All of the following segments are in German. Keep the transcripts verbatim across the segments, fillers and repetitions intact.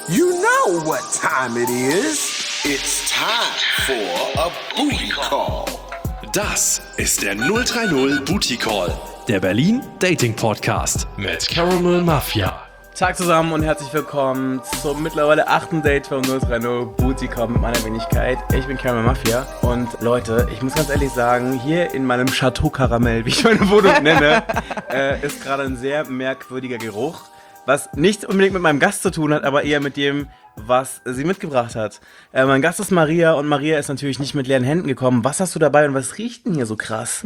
You know what time it is. It's time for a booty call. Das ist der null drei null Booty Call, der Berlin Dating Podcast mit Caramel Mafia. Tag zusammen und herzlich willkommen zum mittlerweile achten Date vom null drei null Booty Call mit meiner Wenigkeit. Ich bin Caramel Mafia und Leute, ich muss ganz ehrlich sagen, hier in meinem Chateau Caramel, wie ich meine Wohnung nenne, äh, ist gerade ein sehr merkwürdiger Geruch, was nicht unbedingt mit meinem Gast zu tun hat, aber eher mit dem, was sie mitgebracht hat. Äh, mein Gast ist Maria und Maria ist natürlich nicht mit leeren Händen gekommen. Was hast du dabei und was riecht denn hier so krass?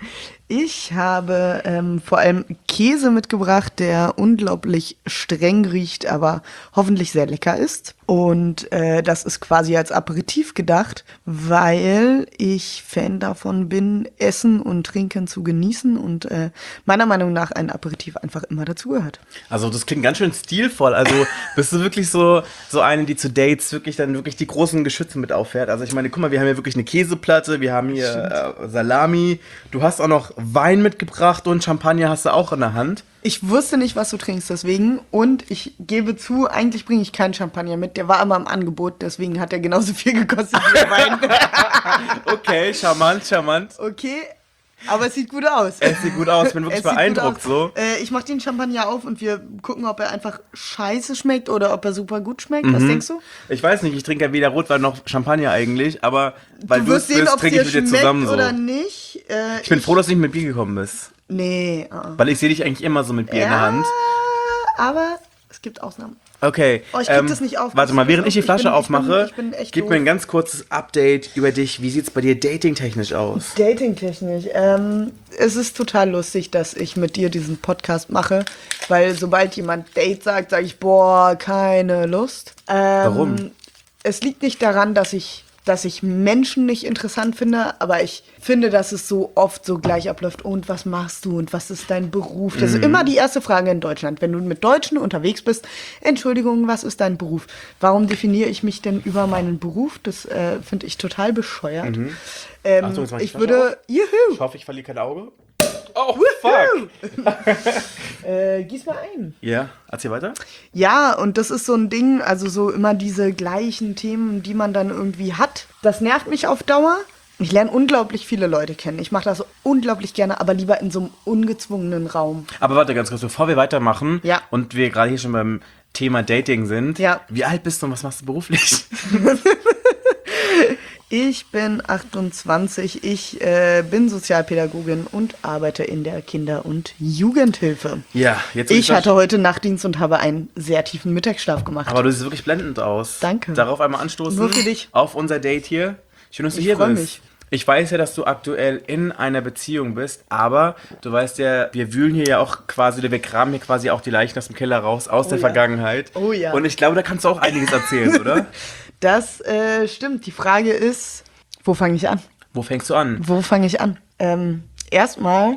Ich habe ähm, vor allem Käse mitgebracht, der unglaublich streng riecht, aber hoffentlich sehr lecker ist. Und äh, das ist quasi als Aperitif gedacht, weil ich Fan davon bin, Essen und Trinken zu genießen und äh, meiner Meinung nach ein Aperitif einfach immer dazugehört. Also das klingt ganz schön stilvoll. Also bist du wirklich so, so eine, die zu Dates wirklich dann wirklich die großen Geschütze mit auffährt? Also ich meine, guck mal, wir haben hier wirklich eine Käseplatte, wir haben hier äh, Salami, du hast auch noch Wein mitgebracht und Champagner hast du auch in der Hand. Ich wusste nicht, was du trinkst, deswegen. Und ich gebe zu, eigentlich bringe ich keinen Champagner mit. Der war immer im Angebot, deswegen hat er genauso viel gekostet wie der Wein. Okay, charmant, charmant. Okay, aber es sieht gut aus. Es sieht gut aus, ich bin wirklich Es sieht beeindruckt gut aus. so. Äh, ich mach den Champagner auf und wir gucken, ob er einfach scheiße schmeckt oder ob er super gut schmeckt. Was denkst du? Ich weiß nicht, ich trinke ja weder Rotwein noch Champagner eigentlich, aber weil Du du es wirst sehen, bist, ob es trinke dir ich mit dir schmeckt zusammen so. oder nicht. Äh, Ich bin froh, dass du nicht mit Bier gekommen bist. Nee. Uh. Weil ich sehe dich eigentlich immer so mit Bier in der Hand. Aber es gibt Ausnahmen. Okay. Oh, ich krieg das nicht auf. Warte mal, während ich die Ich bin- Flasche ich bin- aufmache, ich bin echt gib doof. mir ein ganz kurzes Update über dich. Wie sieht's bei dir datingtechnisch aus? Dating-technisch. Ähm, es ist total lustig, dass ich mit dir diesen Podcast mache, weil sobald jemand Date sagt, sage ich, boah, keine Lust. Ähm, Warum? Es liegt nicht daran, dass ich, dass ich Menschen nicht interessant finde, aber ich finde, dass es so oft so gleich abläuft. Und was machst du und was ist dein Beruf? Das ist immer die erste Frage in Deutschland. Wenn du mit Deutschen unterwegs bist, Entschuldigung, was ist dein Beruf? Warum definiere ich mich denn über meinen Beruf? Das äh, finde ich total bescheuert. Ähm, Achtung, jetzt mach ich ich die Flasche würde, juhu, Ich hoffe, ich verliere kein Auge. Oh, fuck. äh, gieß mal ein. Ja, erzähl weiter. Ja, und das ist so ein Ding, also so immer diese gleichen Themen, die man dann irgendwie hat. Das nervt mich auf Dauer. Ich lerne unglaublich viele Leute kennen. Ich mache das unglaublich gerne, aber lieber in so einem ungezwungenen Raum. Aber warte ganz kurz, bevor wir weitermachen Ja. und wir gerade hier schon beim Thema Dating sind. Ja. Wie alt bist du und was machst du beruflich? Ich bin achtundzwanzig, ich äh, bin Sozialpädagogin und arbeite in der Kinder- und Jugendhilfe. Ja, jetzt Ich hatte heute Nachtdienst und habe einen sehr tiefen Mittagsschlaf gemacht. Aber du siehst wirklich blendend aus. Danke. Darauf einmal anstoßen. Nur für dich. Auf unser Date hier. Schön, dass du Ich hier freu bist. mich. Ich weiß ja, dass du aktuell in einer Beziehung bist, aber du weißt ja, wir wühlen hier ja auch quasi, oder wir kramen hier quasi auch die Leichen aus dem Keller raus, aus der ja. Vergangenheit. Oh ja. Und ich glaube, da kannst du auch einiges erzählen, oder? Das äh, stimmt. Die Frage ist, wo fange ich an? Wo fängst du an? Wo fange ich an? Ähm, erstmal,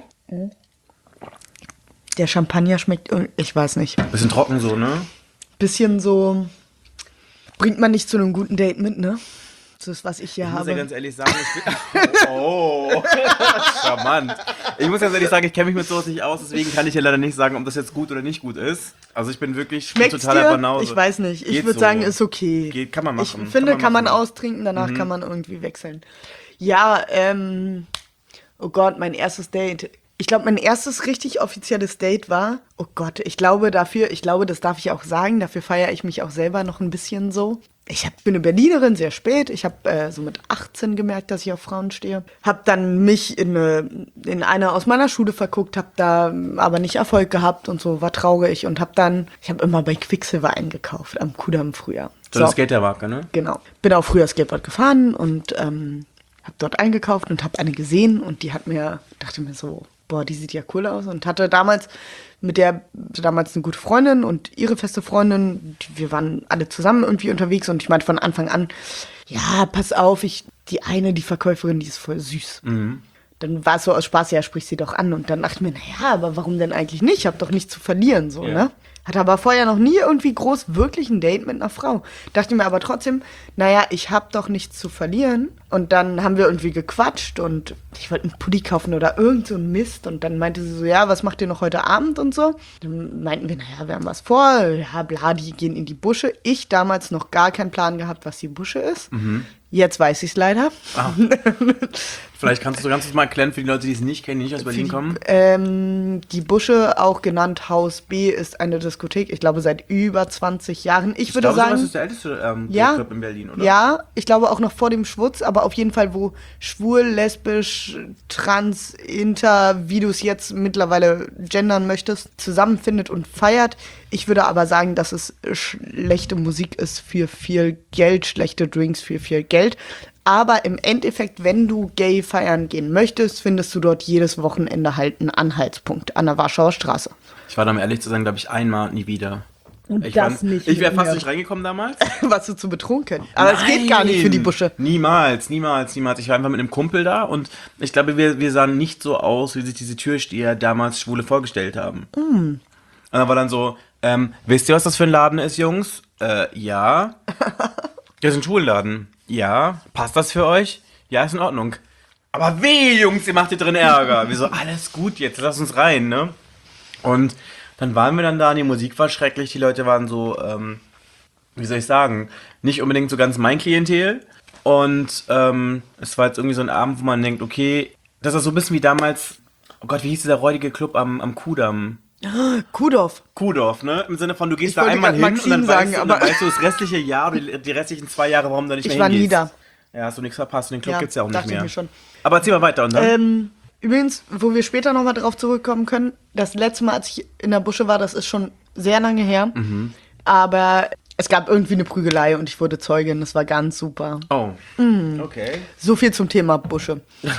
der Champagner schmeckt, ir- ich weiß nicht, Bisschen trocken so, ne? bisschen so, bringt man nicht zu einem guten Date mit, ne? Das ist, was ich hier Ich muss habe. ja ganz ehrlich sagen, ich bin... Oh, charmant. Ich muss ganz ehrlich sagen, ich kenne mich mit sowas nicht aus, deswegen kann ich ja leider nicht sagen, ob das jetzt gut oder nicht gut ist. Also ich bin wirklich Schmeckt's totaler dir? Banause. Ich weiß nicht. Ich Geht würde so. sagen, ist okay. Geht, kann man machen. Ich finde, kann man, machen. austrinken, danach kann man irgendwie wechseln. Ja, ähm, oh Gott, mein erstes Date. Ich glaube, mein erstes richtig offizielles Date war, oh Gott, ich glaube dafür, ich glaube, das darf ich auch sagen, dafür feiere ich mich auch selber noch ein bisschen so. Ich hab, bin eine Berlinerin, sehr spät. Ich habe äh, so mit achtzehn gemerkt, dass ich auf Frauen stehe. Hab dann mich in eine, in eine aus meiner Schule verguckt, hab da aber nicht Erfolg gehabt und so, war traurig und hab dann, ich habe immer bei Quicksilver eingekauft, am Kudamm früher. So eine Skatermarke, ne? Genau. Bin auch früher Skateboard gefahren und ähm, hab dort eingekauft und hab eine gesehen und die hat mir, dachte mir so, boah, die sieht ja cool aus und hatte damals mit der, damals eine gute Freundin und ihre feste Freundin, die, wir waren alle zusammen irgendwie unterwegs und ich meinte von Anfang an, ja, pass auf, ich, die eine, die Verkäuferin, die ist voll süß. Dann war es so aus Spaß, ja, sprich sie doch an und dann dachte ich mir, naja, aber warum denn eigentlich nicht? Ich hab doch nichts zu verlieren, so, Ja. ne? Hatte aber vorher noch nie irgendwie groß wirklich ein Date mit einer Frau. Dachte mir aber trotzdem, naja, ich habe doch nichts zu verlieren. Und dann haben wir irgendwie gequatscht und ich wollte einen Pulli kaufen oder irgend so ein Mist. Und dann meinte sie so, ja, was macht ihr noch heute Abend und so? Dann meinten wir, naja, wir haben was vor. Ja, bla, die gehen in die Busche. Ich damals noch gar keinen Plan gehabt, was die Busche ist. Mhm. Jetzt weiß ich es leider. Ah. Vielleicht kannst du ganz kurz mal erklären für die Leute, die es nicht kennen, die nicht aus Berlin die, kommen. Ähm, die Busche, auch genannt Haus B, ist eine Diskothek, ich glaube seit über zwanzig Jahren. Ich, ich würde glaube, sagen, das ist der älteste ähm, ja, Club in Berlin, oder? Ja, ich glaube auch noch vor dem Schwutz, aber auf jeden Fall, wo schwul, lesbisch, trans, inter, wie du es jetzt mittlerweile gendern möchtest, zusammenfindet und feiert. Ich würde aber sagen, dass es schlechte Musik ist für viel Geld, schlechte Drinks für viel Geld. Aber im Endeffekt, wenn du gay feiern gehen möchtest, findest du dort jedes Wochenende halt einen Anhaltspunkt an der Warschauer Straße. Ich war da, um ehrlich zu sagen, glaube ich, einmal, nie wieder. Und ich das war, nicht Ich wäre fast mir. nicht reingekommen damals. Warst du zu betrunken? Aber Nein, es geht gar nicht für die Busche. Niemals, niemals, niemals. Ich war einfach mit einem Kumpel da und ich glaube, wir, wir sahen nicht so aus, wie sich diese Türsteher damals Schwule vorgestellt haben. Mm. Und dann war dann so, ähm, wisst ihr, was das für ein Laden ist, Jungs? Äh, ja. Das ist ein Schwulenladen. Ja. Passt das für euch? Ja, ist in Ordnung. Aber weh, Jungs, ihr macht hier drin Ärger. Wir so, alles gut jetzt, lass uns rein, ne? Und dann waren wir dann da und die Musik war schrecklich. Die Leute waren so, ähm, wie soll ich sagen, nicht unbedingt so ganz mein Klientel. Und ähm, es war jetzt irgendwie so ein Abend, wo man denkt, okay, das ist so ein bisschen wie damals, oh Gott, wie hieß dieser räudige Club am, am Kudamm? Kuhdorf. Kuhdorf, ne? Im Sinne von, du gehst ich da einmal hin Maxim und dann, sagen, weißt du, und dann weißt du das restliche Jahr oder die, die restlichen zwei Jahre, warum du nicht ich mehr hingehst. Ich war nie da. Ja, hast du nichts verpasst. Den Club ja, gibt's ja auch nicht mehr. Ich mir schon. Aber erzähl mal weiter. Und dann? Ähm, übrigens, wo wir später nochmal drauf zurückkommen können, das letzte Mal, als ich in der Busche war, das ist schon sehr lange her. Mhm. Aber es gab irgendwie eine Prügelei und ich wurde Zeugin. Das war ganz super. Oh, mhm. Okay. So viel zum Thema Busche.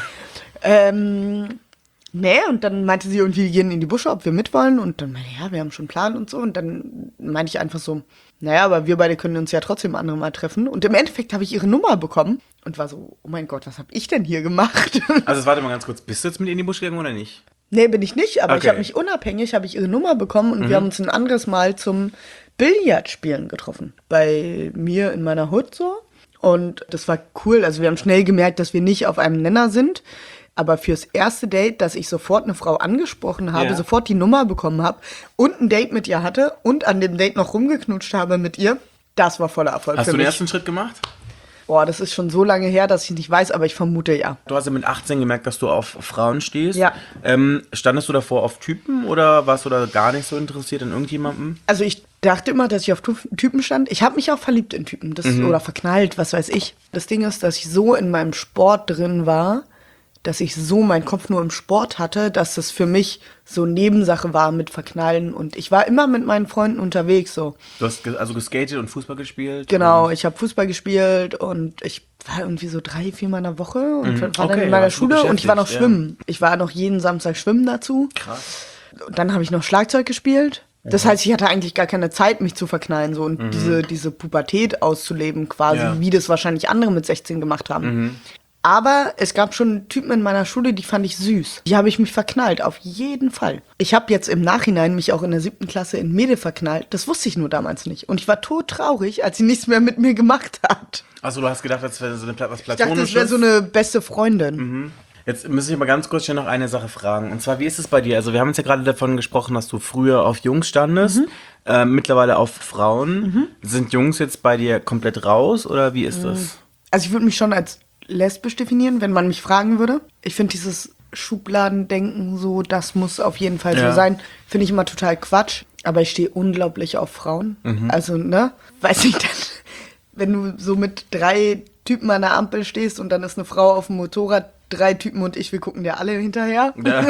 ähm... Nee, und dann meinte sie irgendwie, wir gehen in die Busche, ob wir mitwollen. Und dann meinte ich, ja, wir haben schon einen Plan und so. Und dann meinte ich einfach so, naja, aber wir beide können uns ja trotzdem andere Mal treffen. Und im Endeffekt habe ich ihre Nummer bekommen und war so, oh mein Gott, was habe ich denn hier gemacht? Also warte mal ganz kurz, bist du jetzt mit in die Busche gegangen oder nicht? Nee, bin ich nicht, aber okay. ich habe mich unabhängig, habe ich ihre Nummer bekommen und mhm. wir haben uns ein anderes Mal zum Billardspielen getroffen. Bei mir in meiner Hut so. Und das war cool, also wir haben schnell gemerkt, dass wir nicht auf einem Nenner sind. Aber fürs erste Date, dass ich sofort eine Frau angesprochen habe, yeah. sofort die Nummer bekommen habe und ein Date mit ihr hatte und an dem Date noch rumgeknutscht habe mit ihr, das war voller Erfolg Hast für du den mich. ersten Schritt gemacht? Boah, das ist schon so lange her, dass ich nicht weiß, aber ich vermute ja. Du hast ja mit achtzehn gemerkt, dass du auf Frauen stehst. Ja. Ähm, standest du davor auf Typen oder warst du da gar nicht so interessiert an irgendjemandem? Also ich dachte immer, dass ich auf Typen stand. Ich habe mich auch verliebt in Typen das, mhm. oder verknallt, was weiß ich. Das Ding ist, dass ich so in meinem Sport drin war, dass ich so meinen Kopf nur im Sport hatte, dass das für mich so Nebensache war mit Verknallen. Und ich war immer mit meinen Freunden unterwegs. So. Du hast ge- also geskatet und Fußball gespielt? Genau, ich habe Fußball gespielt und ich war irgendwie so drei, viermal in der Woche und mhm. war dann okay, in meiner ja, Schule und ich war noch ja. schwimmen. Ich war noch jeden Samstag schwimmen dazu. Krass. Und dann habe ich noch Schlagzeug gespielt. Das heißt, ich hatte eigentlich gar keine Zeit, mich zu verknallen so und mhm. diese, diese Pubertät auszuleben quasi, ja. wie das wahrscheinlich andere mit sechzehn gemacht haben. Mhm. Aber es gab schon Typen in meiner Schule, die fand ich süß. Die habe ich mich verknallt, auf jeden Fall. Ich habe jetzt im Nachhinein mich auch in der siebten Klasse in Mädel verknallt. Das wusste ich nur damals nicht. Und ich war todtraurig, als sie nichts mehr mit mir gemacht hat. Also du hast gedacht, das wäre so eine Pla- was Ich Platonisches? dachte, es wäre so eine beste Freundin. Mhm. Jetzt muss ich mal ganz kurz schnell noch eine Sache fragen. Und zwar, wie ist es bei dir? Also wir haben uns ja gerade davon gesprochen, dass du früher auf Jungs standest, mhm. äh, mittlerweile auf Frauen. Mhm. Sind Jungs jetzt bei dir komplett raus oder wie ist das? Also ich würde mich schon als lesbisch definieren, wenn man mich fragen würde. Ich finde dieses Schubladendenken so, das muss auf jeden Fall ja. so sein, finde ich immer total Quatsch. Aber ich stehe unglaublich auf Frauen. Mhm. Also, ne, weiß ich dann, wenn du so mit drei Typen an der Ampel stehst und dann ist eine Frau auf dem Motorrad, drei Typen und ich, wir gucken dir alle hinterher. Ja.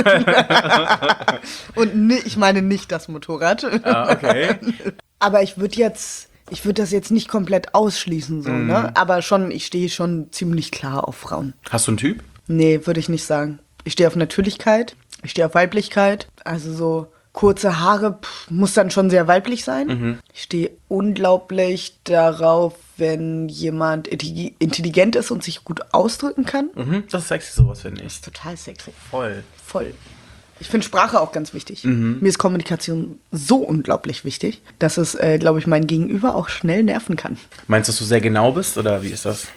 Und ne, ich meine nicht das Motorrad. Ah, okay. Aber ich würde jetzt... Ich würde das jetzt nicht komplett ausschließen, so, mhm. ne? Aber schon, ich stehe schon ziemlich klar auf Frauen. Hast du einen Typ? Nee, würde ich nicht sagen. Ich stehe auf Natürlichkeit, ich stehe auf Weiblichkeit. Also so kurze Haare pff, muss dann schon sehr weiblich sein. Mhm. Ich stehe unglaublich darauf, wenn jemand intelligent ist und sich gut ausdrücken kann. Mhm. Das ist sexy, sowas finde ich. Das ist total sexy. Voll. Voll. Ich finde Sprache auch ganz wichtig. Mhm. Mir ist Kommunikation so unglaublich wichtig, dass es, äh, glaube ich, mein Gegenüber auch schnell nerven kann. Meinst du, dass du sehr genau bist oder wie ist das?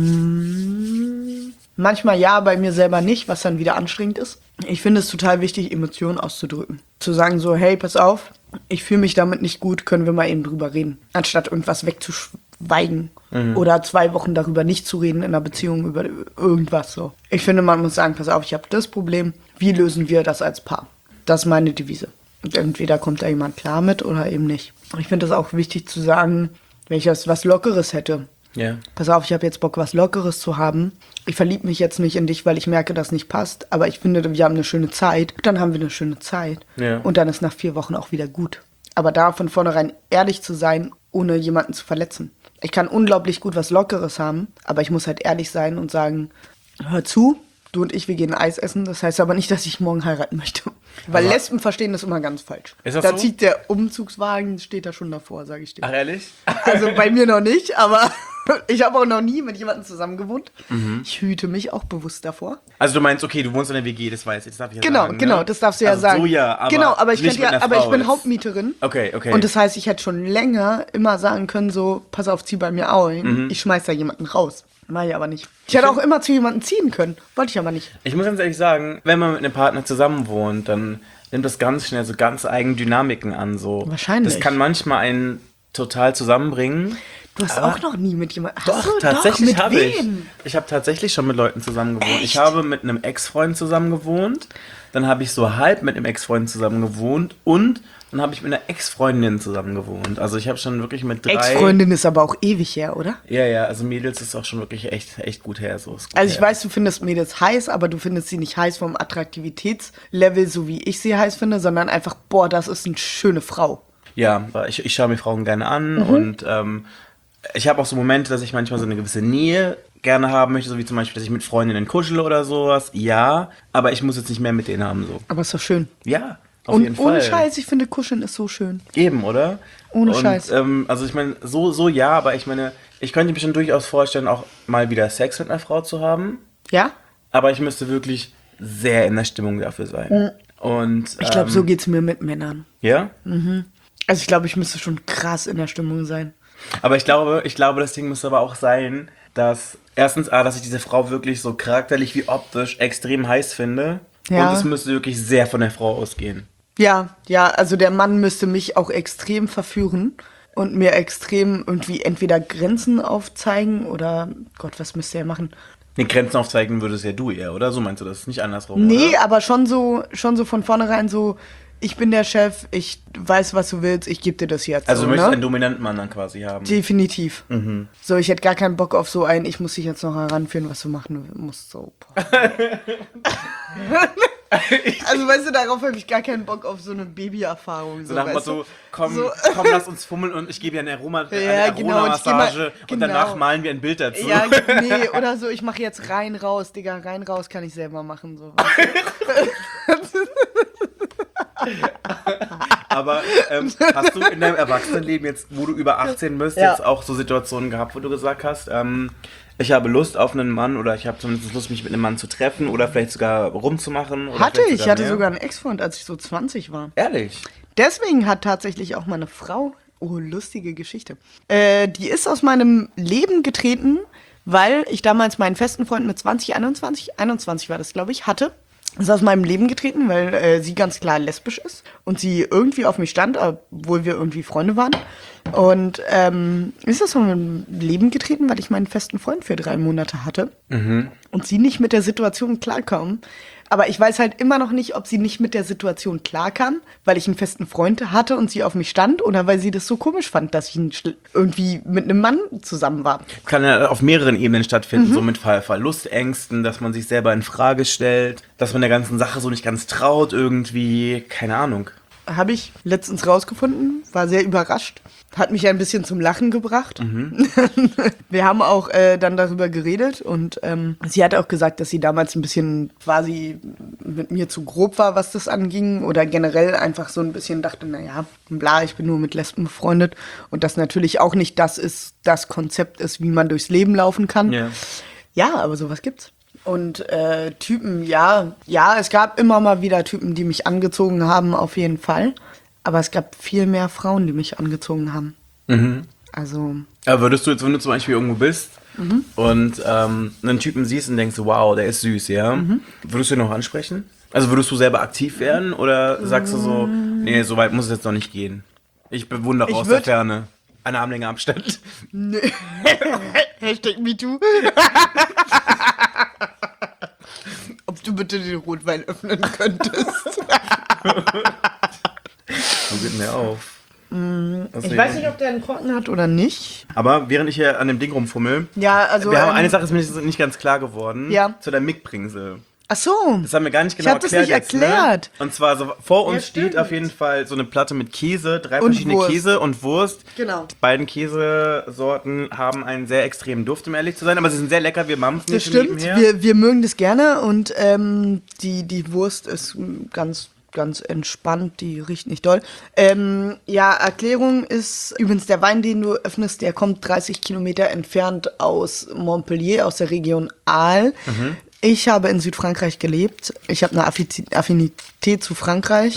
Mmh, manchmal ja, bei mir selber nicht, was dann wieder anstrengend ist. Ich finde es total wichtig, Emotionen auszudrücken. Zu sagen so, hey, pass auf, ich fühle mich damit nicht gut, können wir mal eben drüber reden. Anstatt irgendwas wegzuschweigen mhm. oder zwei Wochen darüber nicht zu reden in einer Beziehung über irgendwas so. Ich finde, man muss sagen, pass auf, ich habe das Problem, wie lösen wir das als Paar? Das ist meine Devise. Und entweder kommt da jemand klar mit oder eben nicht. Ich finde es auch wichtig zu sagen, wenn ich das was Lockeres hätte. Yeah. Pass auf, ich habe jetzt Bock, was Lockeres zu haben. Ich verliebe mich jetzt nicht in dich, weil ich merke, dass nicht passt. Aber ich finde, wir haben eine schöne Zeit. Dann haben wir eine schöne Zeit. Yeah. Und dann ist nach vier Wochen auch wieder gut. Aber da von vornherein ehrlich zu sein, ohne jemanden zu verletzen. Ich kann unglaublich gut was Lockeres haben, aber ich muss halt ehrlich sein und sagen, hör zu, du und ich, wir gehen Eis essen. Das heißt aber nicht, dass ich morgen heiraten möchte. Weil aber Lesben verstehen das immer ganz falsch. Ist das da so? zieht der Umzugswagen, steht da schon davor, sage ich dir. Ach, ehrlich? Also bei mir noch nicht, aber ich habe auch noch nie mit jemandem zusammen gewohnt. Mhm. Ich hüte mich auch bewusst davor. Also du meinst, okay, du wohnst in der W G, das weiß ich, das darf ich ja genau, sagen. Genau, genau, ne? das darfst du ja also sagen. So ja, aber genau, aber ich, nicht könnte ja, aber ich bin jetzt. Hauptmieterin. Okay, okay. Und das heißt, ich hätte schon länger immer sagen können, so, pass auf, zieh bei mir ein. Mhm. Ich schmeiß da jemanden raus. Mach ich aber nicht. Ich hätte auch immer zu jemandem ziehen können. Wollte ich aber nicht. Ich muss ganz ehrlich sagen, wenn man mit einem Partner zusammen wohnt, dann nimmt das ganz schnell so ganz eigene Dynamiken an. So. Wahrscheinlich. Das kann manchmal einen total zusammenbringen. Du hast aber auch noch nie mit jemandem... Doch, du, tatsächlich doch, habe mit ich. wem? Ich habe tatsächlich schon mit Leuten zusammen gewohnt. Echt? Ich habe mit einem Ex-Freund zusammen gewohnt. Dann habe ich so halb mit einem Ex-Freund zusammen gewohnt. Und dann habe ich mit einer Ex-Freundin zusammen gewohnt. Also ich habe schon wirklich mit drei... Ex-Freundin ist aber auch ewig her, oder? Ja, ja, also Mädels ist auch schon wirklich echt, echt gut her. So ist gut also ich her. weiß, du findest Mädels heiß, aber du findest sie nicht heiß vom Attraktivitätslevel, so wie ich sie heiß finde, sondern einfach, boah, das ist eine schöne Frau. Ja, ich, ich schaue mir Frauen gerne an mhm. und ähm, ich habe auch so Momente, dass ich manchmal so eine gewisse Nähe gerne haben möchte, so wie zum Beispiel, dass ich mit Freundinnen kuschele oder sowas. Ja, aber ich muss jetzt nicht mehr mit denen haben. So. Aber ist doch schön. Ja, auf und jeden Fall. Ohne Scheiß, ich finde Kuscheln ist so schön. Eben, oder? Ohne und, Scheiß. Ähm, also ich meine, so, so ja, aber ich meine, ich könnte mir schon durchaus vorstellen, auch mal wieder Sex mit einer Frau zu haben. Ja? Aber ich müsste wirklich sehr in der Stimmung dafür sein. Mhm. Und, ich glaube, ähm, so geht's mir mit Männern. Ja? Mhm. Also ich glaube, ich müsste schon krass in der Stimmung sein. Aber ich glaube, ich glaube, das Ding müsste aber auch sein, dass erstens, ah, dass ich diese Frau wirklich so charakterlich wie optisch extrem heiß finde. Ja. Und es müsste wirklich sehr von der Frau ausgehen. Ja, ja, also der Mann müsste mich auch extrem verführen und mir extrem irgendwie entweder Grenzen aufzeigen oder, Gott, was müsste er machen? Nee, Grenzen aufzeigen würdest ja du eher, oder? So meinst du das? Nicht andersrum, Nee, oder? aber schon so, schon so von vornherein so, ich bin der Chef, ich weiß, was du willst, ich gebe dir das jetzt. Also so, du möchtest ne? einen dominanten Mann dann quasi haben. Definitiv. Mhm. So, ich hätte gar keinen Bock auf so ein, ich muss dich jetzt noch heranführen, was du machen musst. So. Also weißt du, darauf habe ich gar keinen Bock auf so eine Babyerfahrung. So So, nach dem weißt du? Motto, komm, So. komm, lass uns fummeln und ich gebe dir eine Aroma, eine Ja, genau, und ich geh mal- Aroma-Massage und genau. danach malen wir ein Bild dazu. Ja, nee, oder so, ich mache jetzt rein, raus, Digga, rein, raus kann ich selber machen. So. Aber ähm, hast du in deinem Erwachsenenleben jetzt, wo du über achtzehn bist, Ja. jetzt auch so Situationen gehabt, wo du gesagt hast, ähm, ich habe Lust auf einen Mann oder ich habe zumindest Lust, mich mit einem Mann zu treffen oder vielleicht sogar rumzumachen? Oder Hatte vielleicht ich, hatte mehr? sogar einen Ex-Freund, als ich so zwanzig war. Ehrlich? Deswegen hat tatsächlich auch meine Frau, oh, lustige Geschichte, äh, die ist aus meinem Leben getreten, weil ich damals meinen festen Freund mit zwanzig, einundzwanzig, einundzwanzig war das, glaube ich, hatte. Ist aus meinem Leben getreten, weil äh, sie ganz klar lesbisch ist und sie irgendwie auf mich stand, obwohl wir irgendwie Freunde waren. Und ähm, ist aus meinem Leben getreten, weil ich meinen festen Freund für drei Monate hatte Mhm. und sie nicht mit der Situation klarkam. Aber ich weiß halt immer noch nicht, ob sie nicht mit der Situation klarkam, weil ich einen festen Freund hatte und sie auf mich stand oder weil sie das so komisch fand, dass ich ein schl- irgendwie mit einem Mann zusammen war. Kann ja auf mehreren Ebenen stattfinden, so mit Ver- Verlustängsten, dass man sich selber in Frage stellt, dass man der ganzen Sache so nicht ganz traut irgendwie, keine Ahnung. Habe ich letztens rausgefunden, war sehr überrascht, hat mich ein bisschen zum Lachen gebracht. Wir haben auch äh, dann darüber geredet und ähm, sie hat auch gesagt, dass sie damals ein bisschen quasi mit mir zu grob war, was das anging oder generell einfach so ein bisschen dachte, naja, bla, ich bin nur mit Lesben befreundet und das natürlich auch nicht das ist, das Konzept ist, wie man durchs Leben laufen kann. Ja. Ja, aber sowas gibt's. Und äh, Typen, ja, ja, es gab immer mal wieder Typen, die mich angezogen haben, auf jeden Fall. Aber es gab viel mehr Frauen, die mich angezogen haben. Mhm. Also. Aber würdest du jetzt, wenn du zum Beispiel irgendwo bist mhm. und ähm, einen Typen siehst und denkst, wow, der ist süß, ja? Mhm. Würdest du ihn noch ansprechen? Also würdest du selber aktiv werden oder sagst du so, nee, so weit muss es jetzt noch nicht gehen? Ich bewundere Ich aus würd- der Ferne. Eine Armlänge Abstand. Nö. Hashtag MeToo. Ob du bitte den Rotwein öffnen könntest. So geht mir auf. Ich weiß nicht, ob der einen Korken hat oder nicht. Aber während ich hier an dem Ding rumfummel, Ja, also. wir haben ähm, eine Sache, ist mir nicht, nicht ganz klar geworden. Ja. Zu der Mickbringsel. Ach so. Das haben wir gar nicht Ich genau hab das erklärt. nicht jetzt, erklärt. Ne? Und zwar so, vor uns Ja, steht stimmt. auf jeden Fall so eine Platte mit Käse, drei Und verschiedene Wurst. Käse und Wurst. Genau. Die beiden Käsesorten haben einen sehr extremen Duft, um ehrlich zu sein, aber sie sind sehr lecker, wir mampfen Das nicht so stimmt. nebenher. Wir, wir mögen das gerne und ähm, die, die Wurst ist mm, ganz, ganz entspannt, die riecht nicht doll. Ähm, ja, Erklärung ist übrigens der Wein, den du öffnest, der kommt dreißig Kilometer entfernt aus Montpellier, aus der Region Aal. Mhm. Ich habe in Südfrankreich gelebt. Ich habe eine Affi- Affinität zu Frankreich.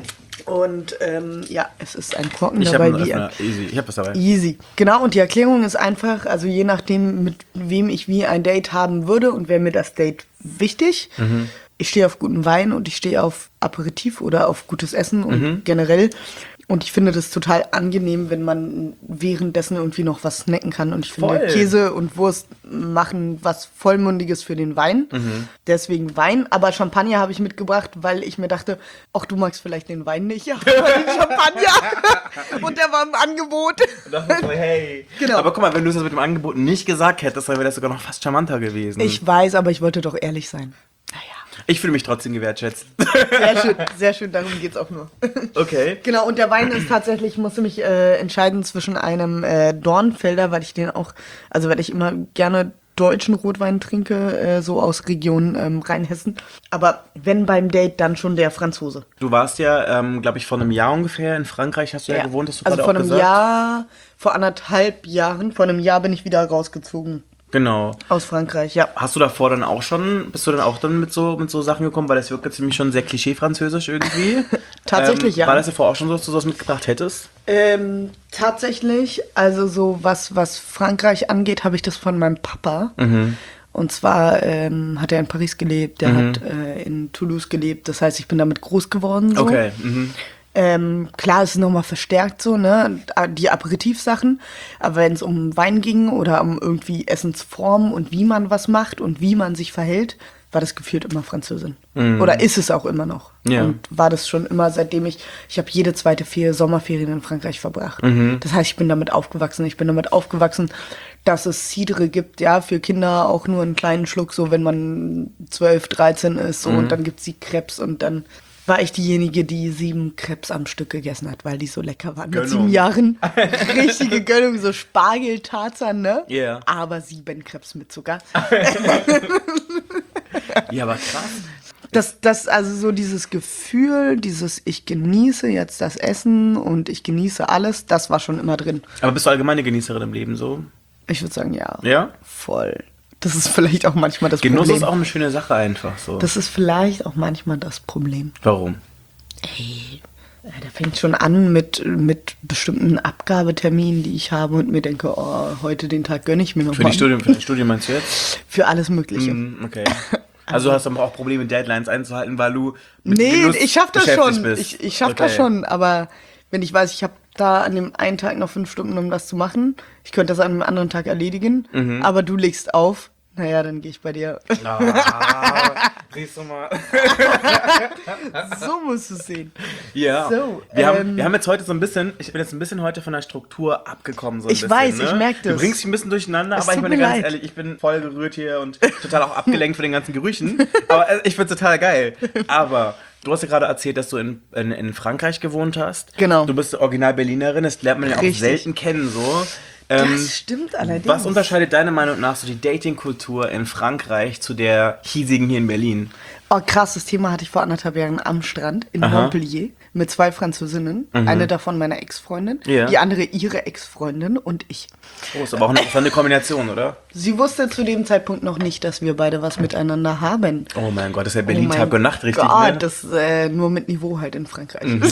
Und ähm, ja, es ist ein Korken Mhm. Ich habe dabei. einen wie Öffner, easy, ich habe was dabei. Easy. Genau, und die Erklärung ist einfach, also je nachdem, mit wem ich wie ein Date haben würde und wäre mir das Date wichtig. Mhm. Ich stehe auf guten Wein und ich stehe auf Aperitif oder auf gutes Essen und Mhm. generell. Und ich finde das total angenehm, wenn man währenddessen irgendwie noch was snacken kann. Und ich Voll. finde, Käse und Wurst machen was Vollmundiges für den Wein. Mhm. Deswegen Wein. Aber Champagner habe ich mitgebracht, weil ich mir dachte, ach, du magst vielleicht den Wein nicht. Ja, aber den Champagner. Und der war im Angebot. Das ist so, hey. Genau. Aber guck mal, wenn du es mit dem Angebot nicht gesagt hättest, dann wäre das sogar noch fast charmanter gewesen. Ich weiß, aber ich wollte doch ehrlich sein. Naja. ich fühle mich trotzdem gewertschätzt. Sehr schön, sehr schön, darum geht's auch nur. Okay. Genau, und der Wein ist tatsächlich, ich musste mich äh, entscheiden zwischen einem äh, Dornfelder, weil ich den auch, also weil ich immer gerne deutschen Rotwein trinke, äh, so aus Region ähm, Rheinhessen. Aber wenn beim Date, dann schon der Franzose. Du warst ja, ähm, glaube ich, vor einem Jahr ungefähr in Frankreich, hast du ja, gewohnt, hast du also gerade vor auch einem gesagt. Jahr, vor anderthalb Jahren, vor einem Jahr bin ich wieder rausgezogen Genau. aus Frankreich, ja. Hast du davor dann auch schon, bist du dann auch dann mit so, mit so Sachen gekommen, weil das wirkt jetzt nämlich schon sehr klischee-französisch irgendwie. Tatsächlich, ähm, ja. War das davor auch schon so, dass du sowas mitgebracht hättest? Ähm, tatsächlich, also so was, was Frankreich angeht, habe ich das von meinem Papa. Mhm. Und zwar ähm, hat er in Paris gelebt, der hat äh, in Toulouse gelebt. Das heißt, ich bin damit groß geworden. So. Okay. Mhm. Ähm, klar, es ist nochmal verstärkt so, ne, die Aperitivsachen. Aber wenn es um Wein ging oder um irgendwie Essensformen und wie man was macht und wie man sich verhält, war das gefühlt immer Französin. Oder ist es auch immer noch. Ja. Und war das schon immer, seitdem ich, ich habe jede zweite Fer- Sommerferien in Frankreich verbracht. Das heißt, ich bin damit aufgewachsen. Ich bin damit aufgewachsen, dass es Cidre gibt, ja, für Kinder auch nur einen kleinen Schluck, so wenn man zwölf, dreizehn ist, so, und dann gibt's die Crepes und dann war ich diejenige, die sieben Crepes am Stück gegessen hat, weil die so lecker waren. Gönnung. Mit sieben Jahren. Richtige Gönnung, so Spargeltarzan, ne? Ja. Yeah. Aber sieben Crepes mit Zucker. Ja, aber krass. Das, das, also so dieses Gefühl, dieses ich genieße jetzt das Essen und ich genieße alles, das war schon immer drin. Aber bist du allgemeine Genießerin im Leben so? Ich würde sagen, ja. Ja? Voll. Das ist vielleicht auch manchmal das Genuss Problem. ist auch eine schöne Sache einfach so. Das ist vielleicht auch manchmal das Problem. Warum? Ey, da fängt schon an mit, mit bestimmten Abgabeterminen, die ich habe und mir denke, oh, heute den Tag gönne ich mir noch Für mal. die Studium, für dein Studium meinst du jetzt? Für alles Mögliche. Mhm, okay. Also hast du aber auch Probleme, Deadlines einzuhalten, weil du mit Nee, Genuss ich schaff das beschäftigt schon. bist. Ich, ich schaff Okay. das schon, aber wenn ich weiß, ich habe da an dem einen Tag noch fünf Stunden, um das zu machen, ich könnte das an einem anderen Tag erledigen, Mhm. aber du legst auf, naja, dann gehe ich bei dir. Ah, siehst du mal. So musst du es sehen. Ja. So, wir, haben, ähm, wir haben jetzt heute so ein bisschen, ich bin jetzt ein bisschen heute von der Struktur abgekommen. So ein Ich bisschen, weiß, ne? ich merk das. Du bringst dich ein bisschen durcheinander, Es aber ich tut meine mir ganz leid. ehrlich, ich bin voll gerührt hier und total auch abgelenkt von den ganzen Gerüchen. Aber äh, ich find's total geil. Aber du hast ja gerade erzählt, dass du in, in, in Frankreich gewohnt hast. Genau. Du bist original Berlinerin, das lernt man ja auch Richtig. selten kennen so. Ähm, Das stimmt allerdings. Was unterscheidet deiner Meinung nach so die Dating-Kultur in Frankreich zu der hiesigen hier in Berlin? Oh, krass, das Thema hatte ich vor anderthalb Jahren am Strand in Aha. Montpellier. mit zwei Französinnen. Mhm. Eine davon meine Ex-Freundin, ja. die andere ihre Ex-Freundin und ich. Oh, ist aber auch eine, ist eine Kombination, oder? Sie wusste zu dem Zeitpunkt noch nicht, dass wir beide was miteinander haben. Oh mein Gott, das ist ja Berlin oh Tag und Nacht, richtig? Gott, Ne? das äh, nur mit Niveau halt in Frankreich. Mhm.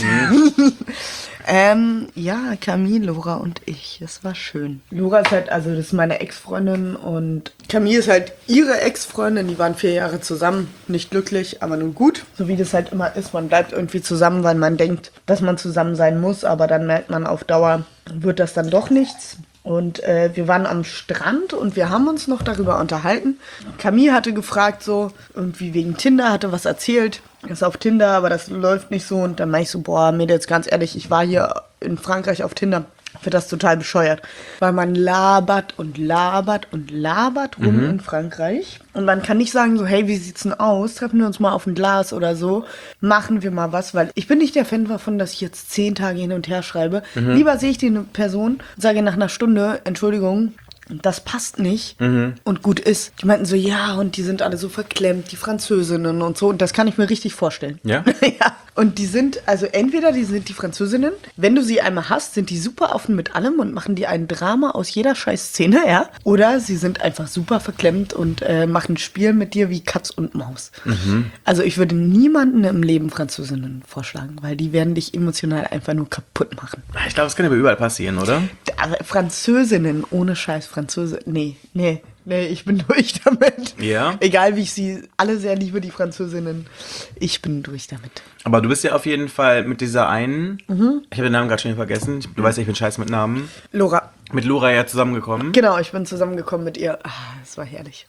ähm, ja, Camille, Laura und ich. Es war schön. Laura ist halt, also das ist meine Ex-Freundin und Camille ist halt ihre Ex-Freundin. Die waren vier Jahre zusammen. Nicht glücklich, aber nun gut. So wie das halt immer ist. Man bleibt irgendwie zusammen, weil man denkt, dass man zusammen sein muss. Aber dann merkt man auf Dauer, wird das dann doch nichts. Und äh, wir waren am Strand und wir haben uns noch darüber unterhalten. Camille hatte gefragt, so irgendwie wegen Tinder, hatte was erzählt. Das ist auf Tinder, aber das läuft nicht so. Und dann meinte ich so, boah, Mädels, ganz ehrlich, ich war hier in Frankreich auf Tinder. Ich finde das total bescheuert. Weil man labert und labert und labert rum mhm. in Frankreich. Und man kann nicht sagen so, hey, wie sieht's denn aus? Treffen wir uns mal auf ein Glas oder so. Machen wir mal was. Weil ich bin nicht der Fan davon, dass ich jetzt zehn Tage hin und her schreibe. Mhm. Lieber sehe ich die Person, sage nach einer Stunde, Entschuldigung, das passt nicht mhm. und gut ist. Die meinten so, ja, und die sind alle so verklemmt, die Französinnen und so. Und das kann ich mir richtig vorstellen. Ja? Ja. Und die sind, also entweder die sind die Französinnen, wenn du sie einmal hast, sind die super offen mit allem und machen dir ein Drama aus jeder scheiß Szene, ja. Oder sie sind einfach super verklemmt und äh, machen ein Spiel mit dir wie Katz und Maus. Mhm. Also ich würde niemanden im Leben Französinnen vorschlagen, weil die werden dich emotional einfach nur kaputt machen. Ich glaube, das kann aber überall passieren, oder? Aber Französinnen, ohne Scheiß Französe, nee, nee. Nee, ich bin durch damit. Ja? Egal, wie ich sie alle sehr liebe, die Französinnen. Ich bin durch damit. Aber du bist ja auf jeden Fall mit dieser einen, mhm. ich habe den Namen gerade schon vergessen, du weißt ja, ich bin scheiße mit Namen. Laura. Mit Laura ja zusammengekommen. Genau, ich bin zusammengekommen mit ihr. Ah, es war herrlich.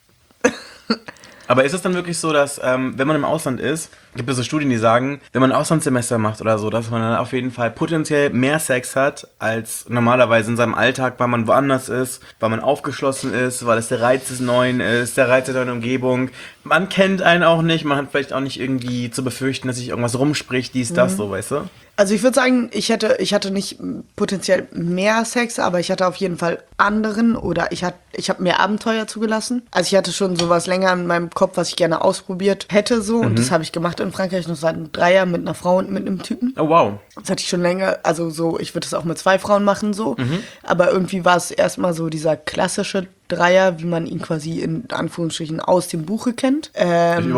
Aber ist es dann wirklich so, dass, ähm, wenn man im Ausland ist, gibt es so Studien, die sagen, wenn man ein Auslandssemester macht oder so, dass man dann auf jeden Fall potenziell mehr Sex hat, als normalerweise in seinem Alltag, weil man woanders ist, weil man aufgeschlossen ist, weil es der Reiz des Neuen ist, der Reiz der neuen Umgebung. Man kennt einen auch nicht, man hat vielleicht auch nicht irgendwie zu befürchten, dass sich irgendwas rumspricht, dies, das, mhm. so, weißt du? Also ich würde sagen, ich hätte, ich hatte nicht potenziell mehr Sex, aber ich hatte auf jeden Fall anderen oder ich hatte, ich habe mehr Abenteuer zugelassen. Also ich hatte schon sowas länger in meinem Kopf, was ich gerne ausprobiert hätte so mhm. und das habe ich gemacht in Frankreich. Das war ein Dreier mit einer Frau und mit einem Typen. Oh wow. Das hatte ich schon länger, also so, ich würde das auch mit zwei Frauen machen so, mhm. aber irgendwie war es erstmal so dieser klassische Dreier, wie man ihn quasi in Anführungsstrichen aus dem Buche kennt. Ähm,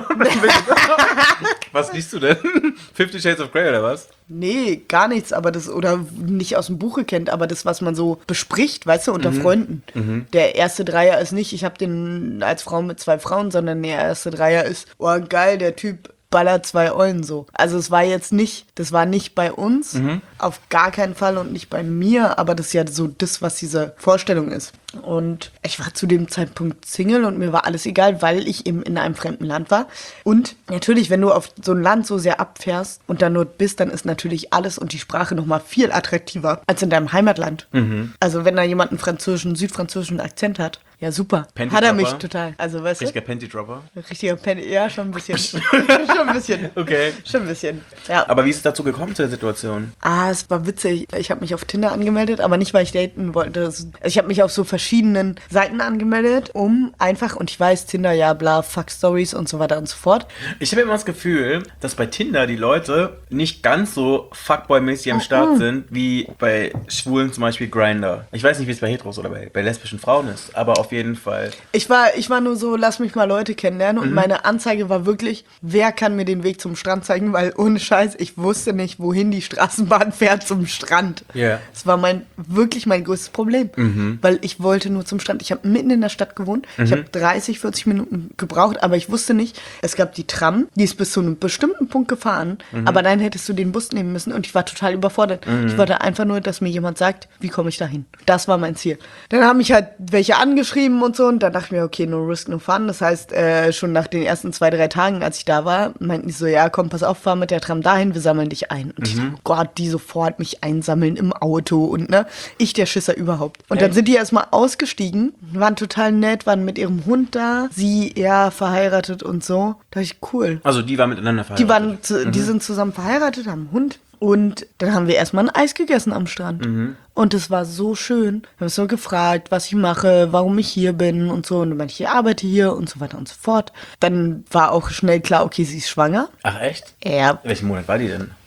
was liest du denn? Fifty Shades of Grey oder was? Nee, gar nichts, aber das, oder nicht aus dem Buche kennt, aber das, was man so bespricht, weißt du, unter mhm. Freunden. Mhm. Der erste Dreier ist nicht, ich habe den als Frau mit zwei Frauen, sondern der erste Dreier ist, oh geil, der Typ ballert zwei Eulen so. Also es war jetzt nicht, das war nicht bei uns, mhm. auf gar keinen Fall und nicht bei mir, aber das ist ja so das, was diese Vorstellung ist. Und ich war zu dem Zeitpunkt Single und mir war alles egal, weil ich eben in einem fremden Land war. Und natürlich, wenn du auf so ein Land so sehr abfährst und dann nur bist, dann ist natürlich alles und die Sprache nochmal viel attraktiver als in deinem Heimatland. Mhm. Also wenn da jemand einen französischen, südfranzösischen Akzent hat, ja super. Hat er mich total. Also weißt du? Richtiger Panty-Dropper? Richtiger Panty, ja schon ein bisschen. schon ein bisschen. Okay. Schon ein bisschen, ja. Aber wie ist es dazu gekommen, zu der Situation? Ah, es war witzig. Ich habe mich auf Tinder angemeldet, aber nicht, weil ich daten wollte. Also ich habe mich auf so verschiedenen Seiten angemeldet, um einfach, und ich weiß, Tinder, ja, bla, Fuck Stories und so weiter und so fort. Ich habe immer das Gefühl, dass bei Tinder die Leute nicht ganz so Fuckboy-mäßig am Start sind, wie bei Schwulen zum Beispiel Grindr. Ich weiß nicht, wie es bei Heteros oder bei, bei lesbischen Frauen ist, aber auf jeden Fall. Ich war, ich war nur so, lass mich mal Leute kennenlernen und mhm. meine Anzeige war wirklich, wer kann mir den Weg zum Strand zeigen, weil ohne Scheiß, ich wusste nicht, wohin die Straßenbahn fährt zum Strand. Ja. Yeah. Das war mein, wirklich mein größtes Problem, mhm. weil ich wollte nur zum Strand. Ich habe mitten in der Stadt gewohnt, mhm. ich habe dreißig, vierzig Minuten gebraucht, aber ich wusste nicht, es gab die Tram, die ist bis zu einem bestimmten Punkt gefahren, mhm. aber dann hättest du den Bus nehmen müssen und ich war total überfordert. Mhm. Ich wollte einfach nur, dass mir jemand sagt, wie komme ich da hin. Das war mein Ziel. Dann haben mich halt welche angeschrieben und so und dann dachte ich mir, okay, no risk, no fun. Das heißt, äh, schon nach den ersten zwei, drei Tagen, als ich da war, meinten die so, ja, komm, pass auf, fahr mit der Tram dahin, wir sammeln dich ein. Und mhm. ich so, oh Gott, die sofort mich einsammeln im Auto und ne, ich der Schisser überhaupt. Und hey. Dann sind die erstmal ausgestiegen, waren total nett, waren mit ihrem Hund da, sie, ja, verheiratet und so. Da dachte ich, cool. Also die waren miteinander verheiratet? Die, waren zu, mhm. die sind zusammen verheiratet, haben einen Hund. Und dann haben wir erstmal ein Eis gegessen am Strand. Mhm. Und es war so schön. Wir haben so gefragt, was ich mache, warum ich hier bin und so. Und dann meinte ich, ich arbeite hier und so weiter und so fort. Dann war auch schnell klar, okay, sie ist schwanger. Ach echt? Ja. Welchen Monat war die denn?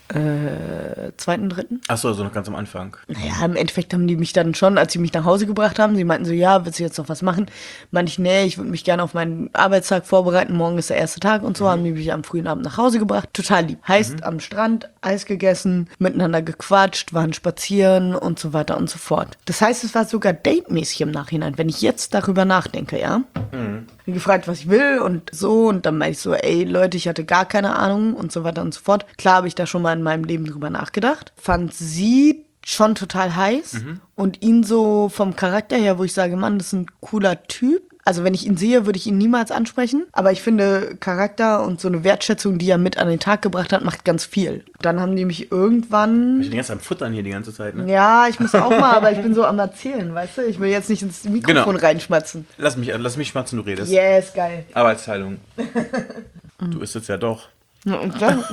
äh, zweiten, dritten. Achso, also noch ganz am Anfang. Naja, im Endeffekt haben die mich dann schon, als sie mich nach Hause gebracht haben, sie meinten so, ja, willst du jetzt noch was machen? Meinte ich, nee, ich würde mich gerne auf meinen Arbeitstag vorbereiten, morgen ist der erste Tag und so, mhm. haben die mich am frühen Abend nach Hause gebracht. Total lieb. Heißt, mhm. am Strand, Eis gegessen, miteinander gequatscht, waren spazieren und so weiter und so fort. Das heißt, es war sogar datemäßig im Nachhinein, wenn ich jetzt darüber nachdenke, ja? Mhm. Gefragt, was ich will und so, und dann meinte ich so, ey Leute, ich hatte gar keine Ahnung und so weiter und so fort. Klar habe ich da schon mal in meinem Leben drüber nachgedacht. Fand sie schon total heiß mhm. und ihn so vom Charakter her, wo ich sage, Mann, das ist ein cooler Typ. Also wenn ich ihn sehe, würde ich ihn niemals ansprechen. Aber ich finde, Charakter und so eine Wertschätzung, die er mit an den Tag gebracht hat, macht ganz viel. Dann haben die mich irgendwann... Ich bin jetzt am Futtern hier die ganze Zeit, ne? Ja, ich muss auch mal, aber ich bin so am Erzählen, weißt du? Ich will jetzt nicht ins Mikrofon genau. reinschmatzen. Lass mich, lass mich schmatzen, du redest. Yes, geil. Arbeitsteilung. Du isst es ja doch. Ja, und dann...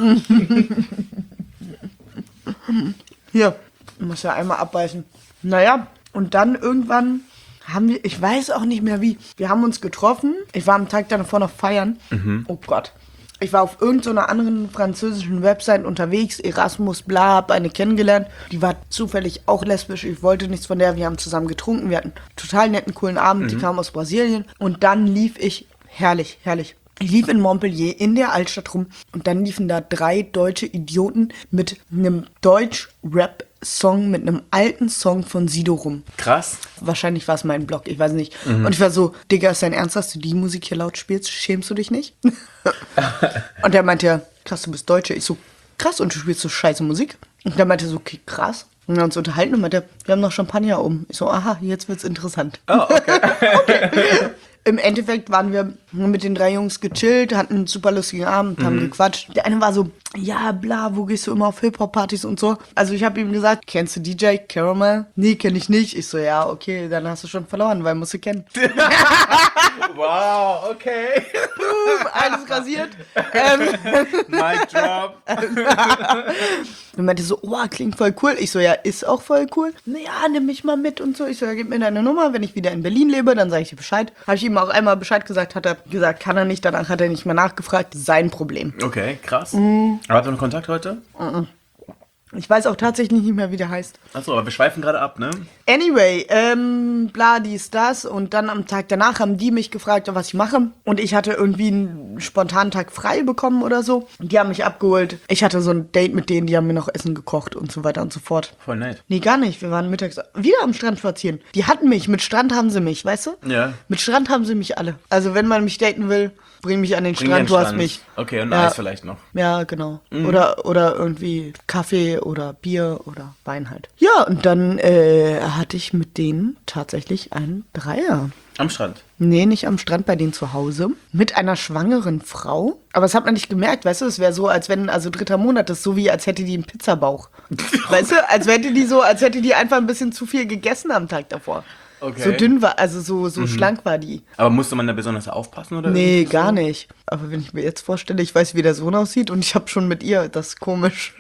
Hier, ich muss ja einmal abbeißen. Naja, und dann irgendwann... haben wir, ich weiß auch nicht mehr wie, wir haben uns getroffen, ich war am Tag davor noch feiern, mhm. oh Gott, ich war auf irgendeiner anderen französischen Website unterwegs, Erasmus, bla, hab eine kennengelernt, die war zufällig auch lesbisch, ich wollte nichts von der, wir haben zusammen getrunken, wir hatten einen total netten, coolen Abend, mhm. die kam aus Brasilien und dann lief ich, herrlich, herrlich, ich lief in Montpellier in der Altstadt rum und dann liefen da drei deutsche Idioten mit einem Deutsch-Rap-Song, mit einem alten Song von Sido rum. Krass. Wahrscheinlich war es mein Blog, ich weiß nicht. Mhm. Und ich war so, Digga, ist dein Ernst, dass du die Musik hier laut spielst? Schämst du dich nicht? Und der meinte ja, krass, du bist Deutsche. Ich so, krass, und du spielst so scheiße Musik? Und der meinte so, okay, krass. Und wir haben uns unterhalten und meinte, wir haben noch Champagner oben. Ich so, aha, jetzt wird's interessant. Oh, okay. Okay. Im Endeffekt waren wir mit den drei Jungs gechillt, hatten einen super lustigen Abend, mhm. haben gequatscht. Der eine war so, ja, bla, wo gehst du immer auf Hip-Hop-Partys und so? Also ich habe ihm gesagt, kennst du D J Caramel? Nee, kenn ich nicht. Ich so, ja, okay, dann hast du schon verloren, weil musst du kennen. Wow, okay. Boom, alles rasiert. ähm, Mic drop. Und meinte so, oh, klingt voll cool. Ich so, ja, ist auch voll cool. Naja, nimm mich mal mit und so. Ich so, ja, gib mir deine Nummer. Wenn ich wieder in Berlin lebe, dann sage ich dir Bescheid. Habe ich ihm auch einmal Bescheid gesagt, hat er gesagt, kann er nicht. Danach hat er nicht mehr nachgefragt. Sein Problem. Okay, krass. Mhm. Aber habt ihr noch Kontakt heute? Mhm. Ich weiß auch tatsächlich nicht mehr, wie der heißt. Achso, aber wir schweifen gerade ab, ne? Anyway, ähm, bla, dies, das. Und dann am Tag danach haben die mich gefragt, was ich mache. Und ich hatte irgendwie einen spontanen Tag frei bekommen oder so. Und die haben mich abgeholt. Ich hatte so ein Date mit denen, die haben mir noch Essen gekocht und so weiter und so fort. Voll nett. Nee, gar nicht. Wir waren mittags wieder am Strand spazieren. Die hatten mich. Mit Strand haben sie mich, weißt du? Ja. Mit Strand haben sie mich alle. Also wenn man mich daten will, bring mich an den bring Strand, den du Strand. hast mich. Okay, und ja. Eis vielleicht noch. Ja, genau. Mhm. Oder, oder irgendwie Kaffee oder Bier oder Wein halt. Ja, und dann äh, hatte ich mit denen tatsächlich einen Dreier. Am Strand? Nee, nicht am Strand, bei denen zu Hause. Mit einer schwangeren Frau. Aber das hat man nicht gemerkt, weißt du? Es wäre so, als wenn, also dritter Monat, das ist so wie, als hätte die einen Pizzabauch. Weißt du? Als hätte die so, als hätte die einfach ein bisschen zu viel gegessen am Tag davor. Okay. So dünn war, also so, so mhm. schlank war die. Aber musste man da besonders aufpassen, oder? Nee, gar so? Nicht. Aber wenn ich mir jetzt vorstelle, ich weiß, wie der Sohn aussieht und ich habe schon mit ihr, das ist komisch.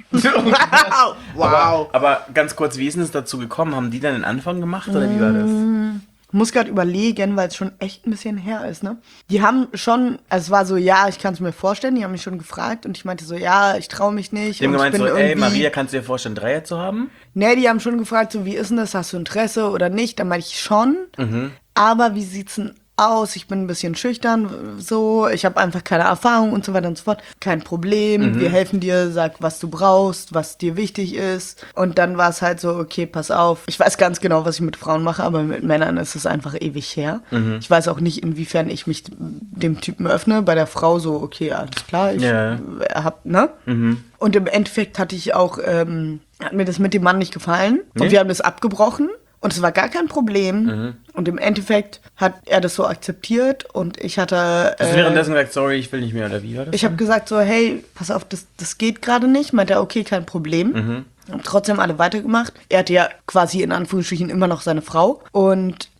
Wow. Aber, aber ganz kurz, wie ist es dazu gekommen? Haben die dann den Anfang gemacht, oder wie war das? Ich muss gerade überlegen, weil es schon echt ein bisschen her ist, ne? Die haben schon, also es war so, ja, ich kann es mir vorstellen, die haben mich schon gefragt und ich meinte so, ja, ich traue mich nicht. Die haben und gemeint ich bin so, ey, irgendwie... Maria, kannst du dir vorstellen, Dreier zu haben? Ne, die haben schon gefragt, so, wie ist denn das, hast du Interesse oder nicht? Dann meinte ich schon, mhm. aber wie sieht's denn aus? Ich bin ein bisschen schüchtern, so, ich habe einfach keine Erfahrung und so weiter und so fort. Kein Problem, mhm. wir helfen dir, sag, was du brauchst, was dir wichtig ist. Und dann war es halt so, okay, pass auf. Ich weiß ganz genau, was ich mit Frauen mache, aber mit Männern ist es einfach ewig her. Mhm. Ich weiß auch nicht, inwiefern ich mich dem Typen öffne. Bei der Frau so, okay, alles klar, ich yeah. hab, ne? Mhm. Und im Endeffekt hatte ich auch, ähm, hat mir das mit dem Mann nicht gefallen. Nee? Und wir haben das abgebrochen. Und es war gar kein Problem. Mhm. Und im Endeffekt hat er das so akzeptiert und ich hatte... Hast du währenddessen gesagt, sorry, ich will nicht mehr, oder wie war das? Ich habe gesagt so, hey, pass auf, das, das geht gerade nicht. Meinte er, okay, kein Problem. Mhm. Haben trotzdem alle weitergemacht. Er hatte ja quasi in Anführungsstrichen immer noch seine Frau. Und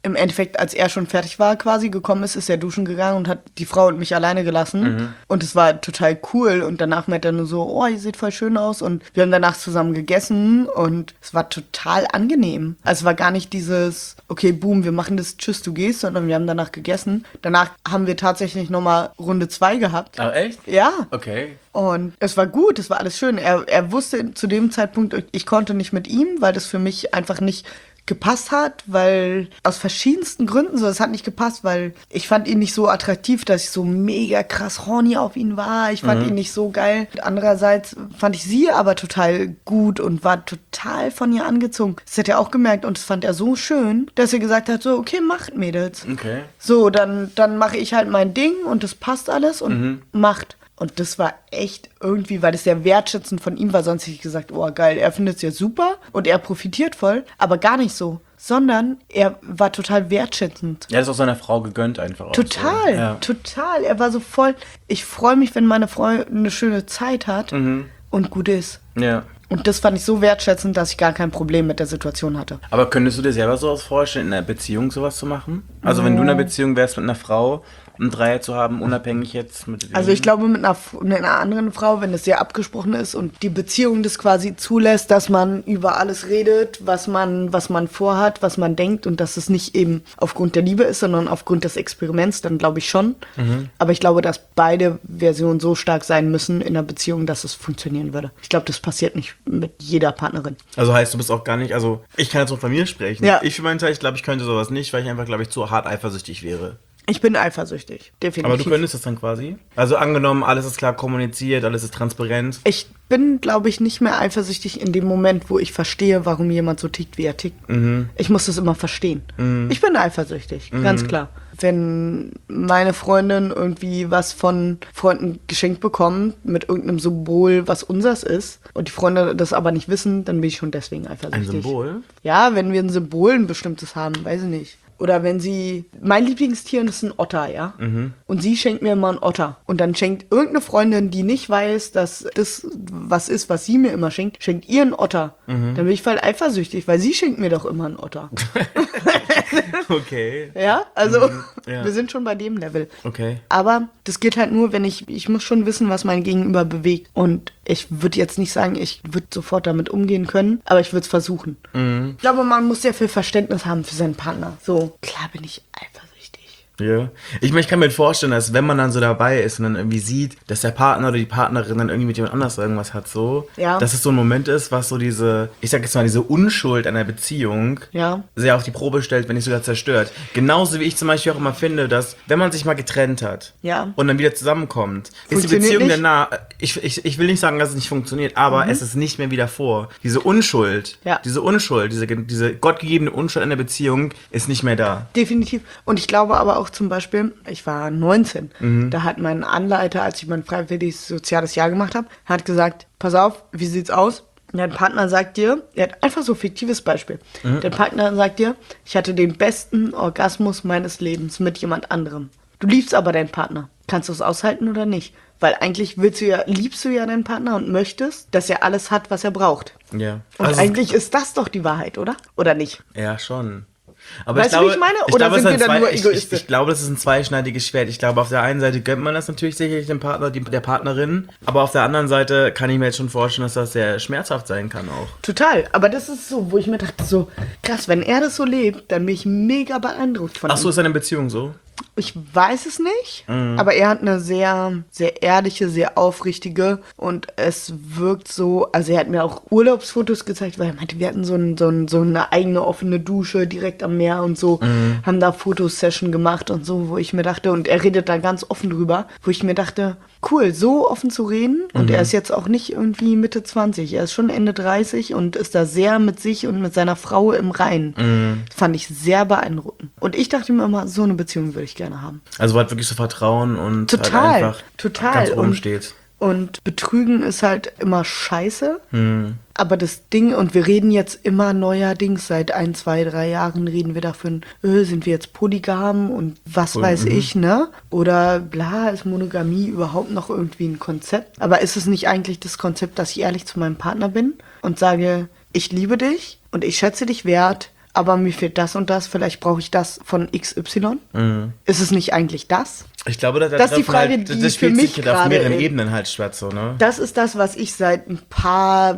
im Endeffekt, als er schon fertig war, quasi gekommen ist, ist er duschen gegangen und hat die Frau und mich alleine gelassen. Mhm. Und es war total cool. Und danach meinte er nur so, oh, ihr seht voll schön aus. Und wir haben danach zusammen gegessen und es war total angenehm. Also es war gar nicht dieses, okay, boom, wir machen das, tschüss, du gehst, sondern wir haben danach gegessen. Danach haben wir tatsächlich nochmal Runde zwei gehabt. Ach, echt? Ja. Okay. Und es war gut, es war alles schön. Er, er wusste zu dem Zeitpunkt, ich konnte nicht mit ihm, weil das für mich einfach nicht gepasst hat, weil aus verschiedensten Gründen so, es hat nicht gepasst, weil ich fand ihn nicht so attraktiv, dass ich so mega krass horny auf ihn war. Ich fand mhm. ihn nicht so geil. Andererseits fand ich sie aber total gut und war total von ihr angezogen. Das hat er auch gemerkt und das fand er so schön, dass er gesagt hat, so, okay, macht Mädels. Okay. So, dann, dann mache ich halt mein Ding und das passt alles und mhm. macht. Und das war echt irgendwie, weil das sehr wertschätzend von ihm war. Sonst hätte ich gesagt, oh geil, er findet es ja super und er profitiert voll. Aber gar nicht so. Sondern er war total wertschätzend. Er ist auch seiner Frau gegönnt einfach. Auch total, so. Ja. total. Er war so voll, ich freue mich, wenn meine Frau eine schöne Zeit hat mhm. und gut ist. Ja. Und das fand ich so wertschätzend, dass ich gar kein Problem mit der Situation hatte. Aber könntest du dir selber sowas vorstellen, in einer Beziehung sowas zu machen? Also wenn du in einer Beziehung wärst mit einer Frau, einen Dreier zu haben, unabhängig jetzt mit dem. Also ich glaube mit einer, mit einer anderen Frau, wenn es sehr abgesprochen ist und die Beziehung das quasi zulässt, dass man über alles redet, was man, was man vorhat, was man denkt und dass es nicht eben aufgrund der Liebe ist, sondern aufgrund des Experiments, dann glaube ich schon. Mhm. Aber ich glaube, dass beide Versionen so stark sein müssen in einer Beziehung, dass es funktionieren würde. Ich glaube, das passiert nicht mit jeder Partnerin. Also heißt, du bist auch gar nicht, also ich kann jetzt nur von mir sprechen. Ja. Ich für meinen Teil, ich glaube, ich könnte sowas nicht, weil ich einfach, glaube ich, zu hart eifersüchtig wäre. Ich bin eifersüchtig, definitiv. Aber du könntest das dann quasi? Also angenommen, alles ist klar kommuniziert, alles ist transparent. Ich bin, glaube ich, nicht mehr eifersüchtig in dem Moment, wo ich verstehe, warum jemand so tickt, wie er tickt. Mhm. Ich muss das immer verstehen. Mhm. Ich bin eifersüchtig, mhm. ganz klar. Wenn meine Freundin irgendwie was von Freunden geschenkt bekommt, mit irgendeinem Symbol, was unseres ist, und die Freunde das aber nicht wissen, dann bin ich schon deswegen eifersüchtig. Ein Symbol? Ja, wenn wir ein Symbol, ein bestimmtes haben, weiß ich nicht. Oder wenn sie, mein Lieblingstier ist ein Otter, ja? Mhm. Und sie schenkt mir immer einen Otter. Und dann schenkt irgendeine Freundin, die nicht weiß, dass das was ist, was sie mir immer schenkt, schenkt ihr einen Otter. Mhm. Dann bin ich voll eifersüchtig, weil sie schenkt mir doch immer einen Otter. Okay. Ja, also mhm. ja. wir sind schon bei dem Level. Okay. Aber das geht halt nur, wenn ich, ich muss schon wissen, was mein Gegenüber bewegt. Und ich würde jetzt nicht sagen, ich würde sofort damit umgehen können, aber ich würde es versuchen. Mhm. Ich glaube, man muss sehr viel Verständnis haben für seinen Partner. So, klar bin ich eifersüchtig. Ja. Ich, ich kann mir vorstellen, dass wenn man dann so dabei ist und dann irgendwie sieht, dass der Partner oder die Partnerin dann irgendwie mit jemand anders irgendwas hat, so, ja. dass es so ein Moment ist, was so diese, ich sag jetzt mal, diese Unschuld einer Beziehung ja. sehr auf die Probe stellt, wenn nicht sogar zerstört. Genauso wie ich zum Beispiel auch immer finde, dass, wenn man sich mal getrennt hat ja. und dann wieder zusammenkommt, ist die Beziehung danach, ich, ich, ich will nicht sagen, dass es nicht funktioniert, aber mhm. es ist nicht mehr wie davor. Diese Unschuld, ja. diese Unschuld, diese, diese gottgegebene Unschuld einer Beziehung ist nicht mehr da. Definitiv. Und ich glaube aber auch zum Beispiel, ich war neunzehn, mhm. da hat mein Anleiter, als ich mein freiwilliges soziales Jahr gemacht habe, hat gesagt, pass auf, wie sieht's aus? Dein Partner sagt dir, er hat einfach so ein fiktives Beispiel, mhm. dein Partner sagt dir, ich hatte den besten Orgasmus meines Lebens mit jemand anderem. Du liebst aber deinen Partner. Kannst du es aushalten oder nicht? Weil eigentlich willst du ja, liebst du ja deinen Partner und möchtest, dass er alles hat, was er braucht. Ja. Und also eigentlich ist das doch die Wahrheit, oder? Oder nicht? Ja, schon. Aber weißt ich glaube, du, wie ich meine? Ich Oder glaube, sind wir dann zwei, nur ich, Egoisten? ich, ich glaube, das ist ein zweischneidiges Schwert. Ich glaube, auf der einen Seite gönnt man das natürlich sicherlich dem Partner, die, der Partnerin. Aber auf der anderen Seite kann ich mir jetzt schon vorstellen, dass das sehr schmerzhaft sein kann auch. Total. Aber das ist so, wo ich mir dachte, so krass, wenn er das so lebt, dann bin ich mega beeindruckt von ihm. Ach so, ist seine Beziehung so? Ich weiß es nicht, mhm. aber er hat eine sehr, sehr ehrliche, sehr aufrichtige und es wirkt so, also er hat mir auch Urlaubsfotos gezeigt, weil er meinte, wir hatten so, ein, so, ein, so eine eigene offene Dusche direkt am Meer und so, mhm. haben da Fotosession gemacht und so, wo ich mir dachte, und er redet da ganz offen drüber, wo ich mir dachte, cool, so offen zu reden und mhm. er ist jetzt auch nicht irgendwie Mitte zwanzig, er ist schon Ende dreißig und ist da sehr mit sich und mit seiner Frau im Reinen. Mhm. Das fand ich sehr beeindruckend. Und ich dachte mir immer, so eine Beziehung würde ich gerne haben. Also hat wirklich so Vertrauen und total, halt einfach total. ganz oben und, steht. Und Betrügen ist halt immer scheiße. Hm. Aber das Ding, und wir reden jetzt immer neuerdings, seit ein, zwei, drei Jahren reden wir davon, äh, sind wir jetzt polygam und was Cool, weiß mhm. ich, ne? Oder bla, ist Monogamie überhaupt noch irgendwie ein Konzept? Aber ist es nicht eigentlich das Konzept, dass ich ehrlich zu meinem Partner bin und sage, ich liebe dich und ich schätze dich wert, aber mir fehlt das und das, vielleicht brauche ich das von X Y. Mhm. Ist es nicht eigentlich das? Ich glaube, da, da das ist die Frage, halt, die das für spielt mich sich auf gerade mehreren in- Ebenen halt statt, so, ne? Das ist das, was ich seit ein paar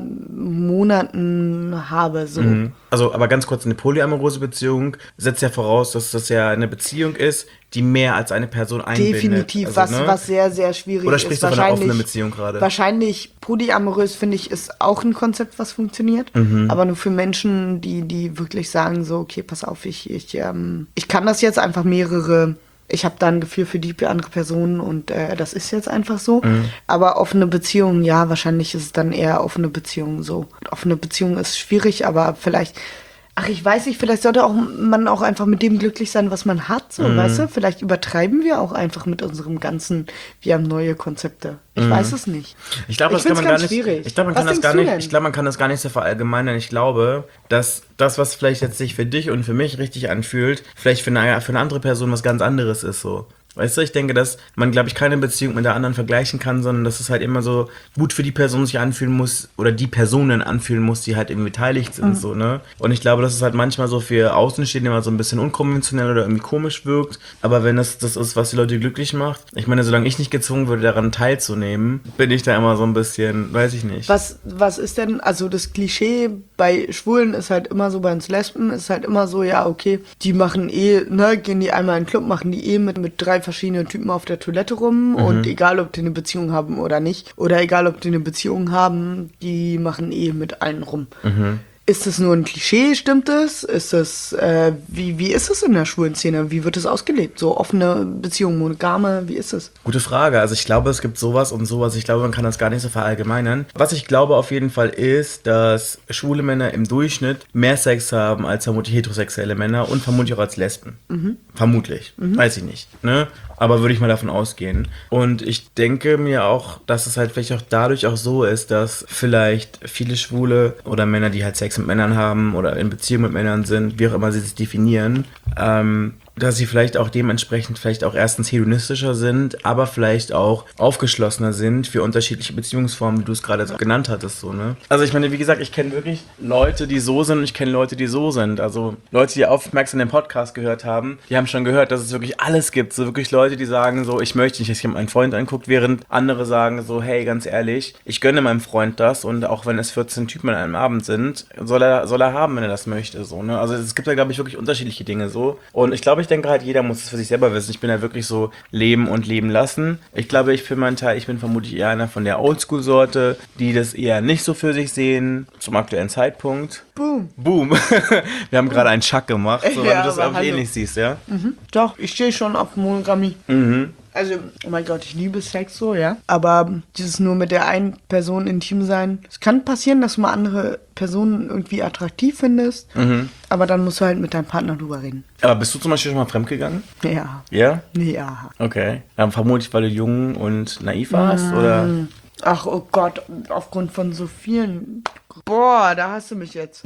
Monaten habe. So. Mhm. Also, aber ganz kurz, eine polyamorose Beziehung setzt ja voraus, dass das ja eine Beziehung ist, die mehr als eine Person einbindet. Definitiv, also, was, ne? was sehr, sehr schwierig Oder ist. sprichst du von einer offenen Beziehung gerade? Wahrscheinlich polyamorös, finde ich, ist auch ein Konzept, was funktioniert. Mhm. Aber nur für Menschen, die, die wirklich sagen so, okay, pass auf, ich, ich, ähm, ich kann das jetzt einfach mehrere... Ich habe da ein Gefühl für die andere Person und äh, das ist jetzt einfach so. Mhm. Aber offene Beziehungen, ja, wahrscheinlich ist es dann eher offene Beziehungen so. Offene Beziehung ist schwierig, aber vielleicht, ach, ich weiß nicht, vielleicht sollte auch man auch einfach mit dem glücklich sein, was man hat, so, mhm. weißt du? Vielleicht übertreiben wir auch einfach mit unserem ganzen, wir haben neue Konzepte. Ich mhm. weiß es nicht. Ich glaube, das kann man gar nicht. Schwierig. Ich glaube, man was kann das gar du nicht. denn? Ich glaube, man kann das gar nicht so verallgemeinern. Ich glaube, dass das, was vielleicht jetzt sich für dich und für mich richtig anfühlt, vielleicht für eine, für eine andere Person was ganz anderes ist, so. Weißt du, ich denke, dass man, glaube ich, keine Beziehung mit der anderen vergleichen kann, sondern dass es halt immer so gut für die Person sich anfühlen muss oder die Personen anfühlen muss, die halt irgendwie beteiligt sind, mhm. so, ne? Und ich glaube, dass es halt manchmal so für Außenstehende immer so ein bisschen unkonventionell oder irgendwie komisch wirkt, aber wenn das das ist, was die Leute glücklich macht, ich meine, solange ich nicht gezwungen würde, daran teilzunehmen, bin ich da immer so ein bisschen, weiß ich nicht. Was, was ist denn, also das Klischee bei Schwulen ist halt immer so, bei uns Lesben ist halt immer so, ja, okay, die machen eh, ne, gehen die einmal in den Club, machen die eh mit, mit drei verschiedene Typen auf der Toilette rum mhm. und egal, ob die eine Beziehung haben oder nicht, oder egal, ob die eine Beziehung haben, die machen eh mit allen rum. Mhm. Ist das nur ein Klischee, stimmt es? Ist es, äh, wie, wie ist es in der schwulen Szene? Wie wird es ausgelebt? So offene Beziehungen, monogame, wie ist es? Gute Frage. Also ich glaube, es gibt sowas und sowas. Ich glaube, man kann das gar nicht so verallgemeinern. Was ich glaube auf jeden Fall ist, dass schwule Männer im Durchschnitt mehr Sex haben als vermutlich heterosexuelle Männer und vermutlich auch als Lesben. Mhm. Vermutlich. Mhm. Weiß ich nicht. Ne? Aber würde ich mal davon ausgehen. Und ich denke mir auch, dass es halt vielleicht auch dadurch auch so ist, dass vielleicht viele Schwule oder Männer, die halt Sex mit Männern haben oder in Beziehung mit Männern sind, wie auch immer sie es definieren, ähm, dass sie vielleicht auch dementsprechend vielleicht auch erstens hedonistischer sind, aber vielleicht auch aufgeschlossener sind für unterschiedliche Beziehungsformen, wie du es gerade genannt hattest, so, ne? Also ich meine, wie gesagt, ich kenne wirklich Leute, die so sind und ich kenne Leute, die so sind. Also Leute, die aufmerksam den Podcast gehört haben, die haben schon gehört, dass es wirklich alles gibt. So wirklich Leute, die sagen so, ich möchte nicht, dass jemand meinen Freund anguckt, während andere sagen so, hey, ganz ehrlich, ich gönne meinem Freund das und auch wenn es vierzehn Typen an einem Abend sind, soll er, soll er haben, wenn er das möchte, so, ne? Also es gibt da, glaube ich, wirklich unterschiedliche Dinge, so. Und ich glaube, ich denke halt, jeder muss es für sich selber wissen. Ich bin ja wirklich so leben und leben lassen. Ich glaube, ich für meinen Teil, ich bin vermutlich eher einer von der Oldschool-Sorte, die das eher nicht so für sich sehen, zum aktuellen Zeitpunkt. Boom. Boom. Wir haben gerade einen Schuck gemacht, so, weil Ja, du das aber auch eh hallo. nicht siehst, ja? Mhm. Doch, ich stehe schon auf Monogamie. Mhm. Also, oh mein Gott, ich liebe Sex so, ja. Aber dieses nur mit der einen Person intim sein. Es kann passieren, dass du mal andere Personen irgendwie attraktiv findest. Mhm. Aber dann musst du halt mit deinem Partner drüber reden. Aber bist du zum Beispiel schon mal fremdgegangen? Ja. Ja? Ja. Okay. Dann vermutlich, weil du jung und naiv warst, mhm. oder? Ach, oh Gott, aufgrund von so vielen... Boah, da hast du mich jetzt.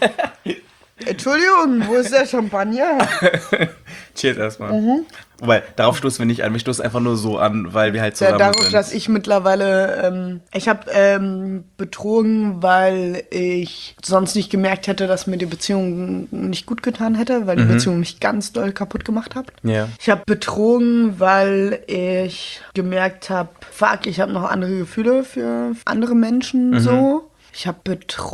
Entschuldigung, wo ist der Champagner? Cheers erstmal. Mhm. Wobei, darauf stoßen wir nicht an. Wir stoßen einfach nur so an, weil wir halt Ja, zusammen darauf, sind. dass ich mittlerweile, ähm, ich habe ähm, betrogen, weil ich sonst nicht gemerkt hätte, dass mir die Beziehung nicht gut getan hätte, weil die Mhm. Beziehung mich ganz doll kaputt gemacht hat. Ja. Ich habe betrogen, weil ich gemerkt habe, fuck, ich habe noch andere Gefühle für andere Menschen, Mhm. so. Ich habe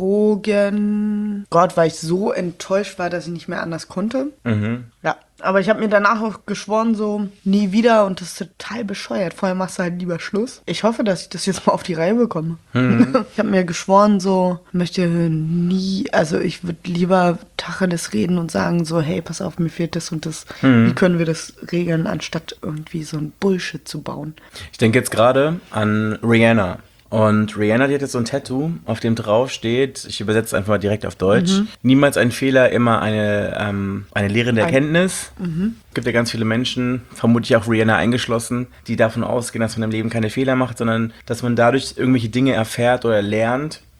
betrogen, Gott, weil ich so enttäuscht war, dass ich nicht mehr anders konnte. Mhm. Ja, aber ich habe mir danach auch geschworen, so nie wieder und das ist total bescheuert. Vorher machst du halt lieber Schluss. Ich hoffe, dass ich das jetzt mal auf die Reihe bekomme. Mhm. Ich habe mir geschworen, so möchte nie, also ich würde lieber Tacheles reden und sagen so, hey, pass auf, mir fehlt das und das. Mhm. Wie können wir das regeln, anstatt irgendwie so ein Bullshit zu bauen? Ich denke jetzt gerade an Rihanna. Und Rihanna, die hat jetzt so ein Tattoo, auf dem drauf steht, ich übersetze es einfach mal direkt auf Deutsch, mhm. niemals ein Fehler, immer eine, ähm, eine lehrende Erkenntnis. Mhm. Es gibt ja ganz viele Menschen, vermutlich auch Rihanna eingeschlossen, die davon ausgehen, dass man im Leben keine Fehler macht, sondern dass man dadurch irgendwelche Dinge erfährt oder lernt,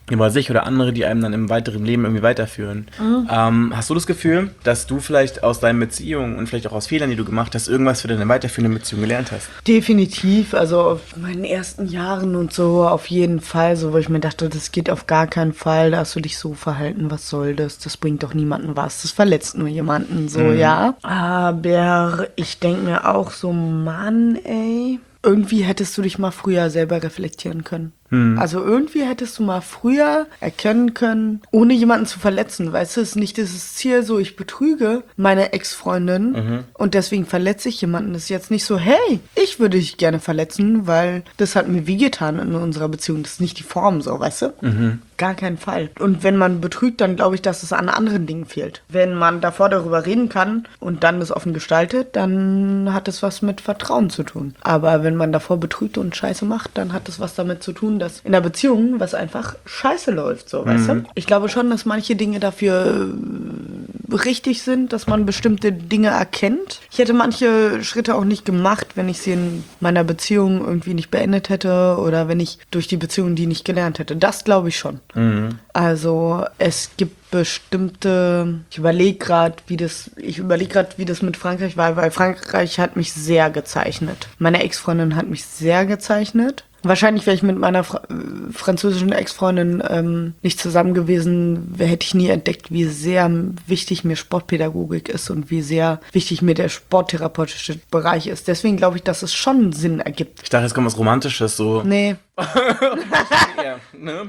über sich oder andere, die einem dann im weiteren Leben irgendwie weiterführen. Mhm. Ähm, hast du das Gefühl, dass du vielleicht aus deinen Beziehungen und vielleicht auch aus Fehlern, die du gemacht hast, irgendwas für deine weiterführende Beziehung gelernt hast? Definitiv, also auf meinen ersten Jahren und so auf jeden Fall, so wo ich mir dachte, das geht auf gar keinen Fall, da hast du dich so verhalten, was soll das? Das bringt doch niemandem was, das verletzt nur jemanden, so, mhm. ja. Aber ich denke mir auch so, Mann, ey, irgendwie hättest du dich mal früher selber reflektieren können. Hm. Also irgendwie hättest du mal früher erkennen können, ohne jemanden zu verletzen. Weißt du, es ist nicht dieses Ziel so, ich betrüge meine Ex-Freundin mhm. und deswegen verletze ich jemanden. Das ist jetzt nicht so, hey, ich würde dich gerne verletzen, weil das hat mir wehgetan in unserer Beziehung. Das ist nicht die Form so, weißt du? Mhm. Gar keinen Fall. Und wenn man betrügt, dann glaube ich, dass es an anderen Dingen fehlt. Wenn man davor darüber reden kann und dann das offen gestaltet, dann hat es was mit Vertrauen zu tun. Aber wenn man davor betrügt und Scheiße macht, dann hat es was damit zu tun, dass in der Beziehung was einfach scheiße läuft, so, weißt du? Ich glaube schon, dass manche Dinge dafür richtig sind, dass man bestimmte Dinge erkennt. Ich hätte manche Schritte auch nicht gemacht, wenn ich sie in meiner Beziehung irgendwie nicht beendet hätte oder wenn ich durch die Beziehung die nicht gelernt hätte. Das glaube ich schon. Mhm. Also es gibt bestimmte, ich überlege gerade, wie das, ich überlege gerade, wie das mit Frankreich war, weil Frankreich hat mich sehr gezeichnet. Meine Ex-Freundin hat mich sehr gezeichnet. Wahrscheinlich wäre ich mit meiner Fra- französischen Ex-Freundin ähm, nicht zusammen gewesen, hätte ich nie entdeckt, wie sehr wichtig mir Sportpädagogik ist und wie sehr wichtig mir der sporttherapeutische Bereich ist. Deswegen glaube ich, dass es schon Sinn ergibt. Ich dachte, es kommt was Romantisches, so. Nee. ja, ne?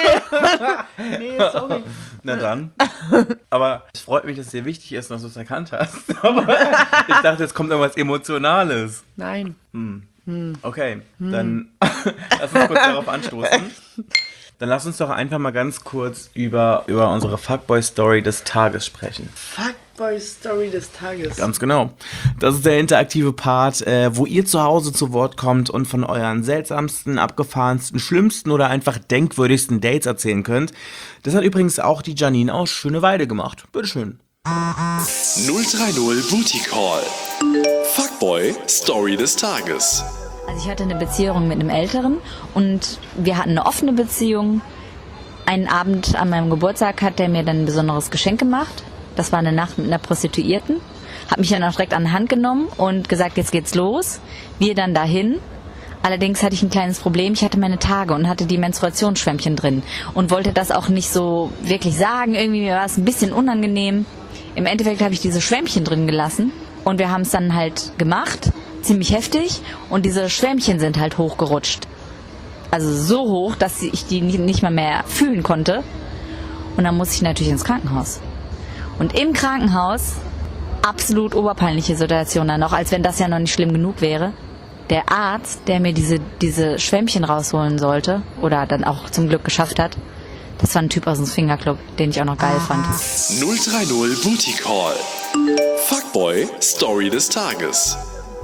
Nee. nee, sorry. Na dann. Aber es freut mich, dass es dir wichtig ist, dass du es erkannt hast. Aber ich dachte, jetzt kommt irgendwas Emotionales. Nein. Hm. Okay, hm. dann lass uns kurz darauf anstoßen. Dann lass uns doch einfach mal ganz kurz über, über unsere Fuckboy-Story des Tages sprechen. Fuckboy-Story des Tages. Ganz genau. Das ist der interaktive Part, äh, wo ihr zu Hause zu Wort kommt und von euren seltsamsten, abgefahrensten, schlimmsten oder einfach denkwürdigsten Dates erzählen könnt. Das hat übrigens auch die Janine aus Schöneweide gemacht. Bitteschön. null drei null Booty Call. Fuckboy Story des Tages. Also ich hatte eine Beziehung mit einem Älteren und wir hatten eine offene Beziehung. Einen Abend an meinem Geburtstag hat der mir dann ein besonderes Geschenk gemacht. Das war eine Nacht mit einer Prostituierten. Hat mich dann auch direkt an die Hand genommen und gesagt, jetzt geht's los. Wir dann dahin. Allerdings hatte ich ein kleines Problem. Ich hatte meine Tage und hatte die Menstruationsschwämmchen drin und wollte das auch nicht so wirklich sagen. Irgendwie mir war es ein bisschen unangenehm. Im Endeffekt habe ich diese Schwämmchen drin gelassen und wir haben es dann halt gemacht. Ziemlich heftig und diese Schwämmchen sind halt hochgerutscht. Also so hoch, dass ich die nicht mal mehr fühlen konnte. Und dann musste ich natürlich ins Krankenhaus. Und im Krankenhaus, absolut oberpeinliche Situation dann noch, als wenn das ja noch nicht schlimm genug wäre. Der Arzt, der mir diese, diese Schwämmchen rausholen sollte, oder dann auch zum Glück geschafft hat, das war ein Typ aus dem Swingerclub, den ich auch noch geil fand. null drei null Booty Call. Fuckboy Story des Tages.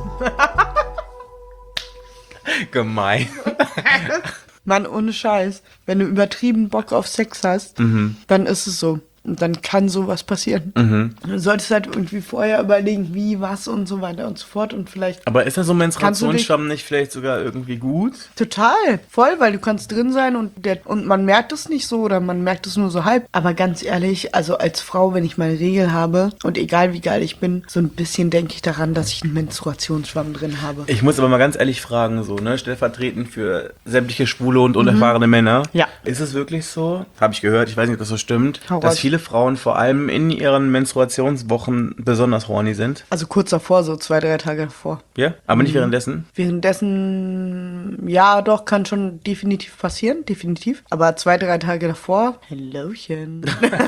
Gemein. Mann, ohne Scheiß. Wenn du übertrieben Bock auf Sex hast, mhm. dann ist es so. Und dann kann sowas passieren. Mhm. Du solltest halt irgendwie vorher überlegen, wie, was und so weiter und so fort. Und vielleicht. Aber ist das so ein Menstruationsschwamm nicht vielleicht sogar irgendwie gut? Total. Voll, weil du kannst drin sein und, der, und man merkt es nicht so oder man merkt es nur so halb. Aber ganz ehrlich, also als Frau, wenn ich meine Regel habe und egal wie geil ich bin, so ein bisschen denke ich daran, dass ich einen Menstruationsschwamm drin habe. Ich muss aber mal ganz ehrlich fragen, so, ne, stellvertretend für sämtliche schwule und unerfahrene mhm. Männer. Ja. Ist es wirklich so? Habe ich gehört, ich weiß nicht, ob das so stimmt, Hau dass raus. viele Frauen vor allem in ihren Menstruationswochen besonders horny sind. Also kurz davor, so zwei, drei Tage davor. Ja? Aber nicht mhm. währenddessen? Währenddessen, ja doch, kann schon definitiv passieren, definitiv. Aber zwei, drei Tage davor, Hallöchen.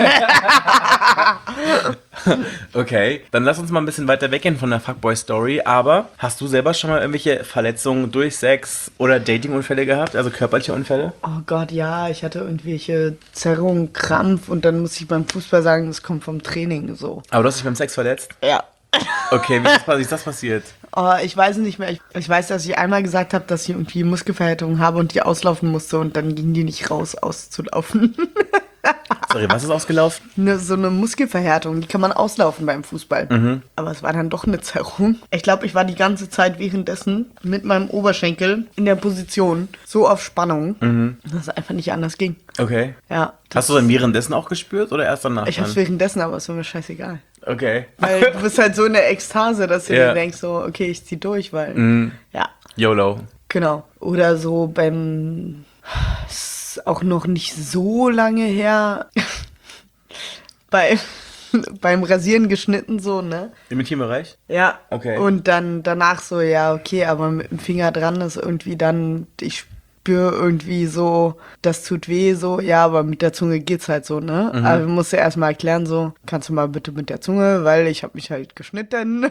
Okay, dann lass uns mal ein bisschen weiter weggehen von der Fuckboy-Story. Aber hast du selber schon mal irgendwelche Verletzungen durch Sex oder Datingunfälle gehabt? Also körperliche Unfälle? Oh Gott, ja, ich hatte irgendwelche Zerrungen, Krampf und dann muss ich beim Fußball sagen, das kommt vom Training so. Aber du hast dich beim Sex verletzt? Ja. Okay, wie ist das, wie ist das passiert? Oh, ich weiß nicht mehr. Ich, ich weiß, dass ich einmal gesagt habe, dass ich irgendwie Muskelverhärtung habe und die auslaufen musste und dann ging die nicht raus, auszulaufen. Sorry, was ist ausgelaufen? Ne, so eine Muskelverhärtung, die kann man auslaufen beim Fußball. Mhm. Aber es war dann doch eine Zerrung. Ich glaube, ich war die ganze Zeit währenddessen mit meinem Oberschenkel in der Position so auf Spannung, Mhm. dass es einfach nicht anders ging. Okay. Ja. Hast du dann währenddessen auch gespürt oder erst danach? Ich hab's dann? währenddessen, aber es war mir scheißegal. Okay. Weil du bist halt so in der Ekstase, dass du Ja. dir denkst, so, okay, ich zieh durch, weil, Mhm. ja, YOLO. genau. Oder so beim, ist auch noch nicht so lange her, bei, beim Rasieren geschnitten, so, ne? Im Intimbereich? Ja. Okay. Und dann danach so, ja, okay, aber mit dem Finger dran ist irgendwie dann, ich spüre irgendwie so, das tut weh, so, ja, aber mit der Zunge geht's halt so, ne? Mhm. Aber ich muss ja erstmal erklären, so, kannst du mal bitte mit der Zunge, weil ich habe mich halt geschnitten.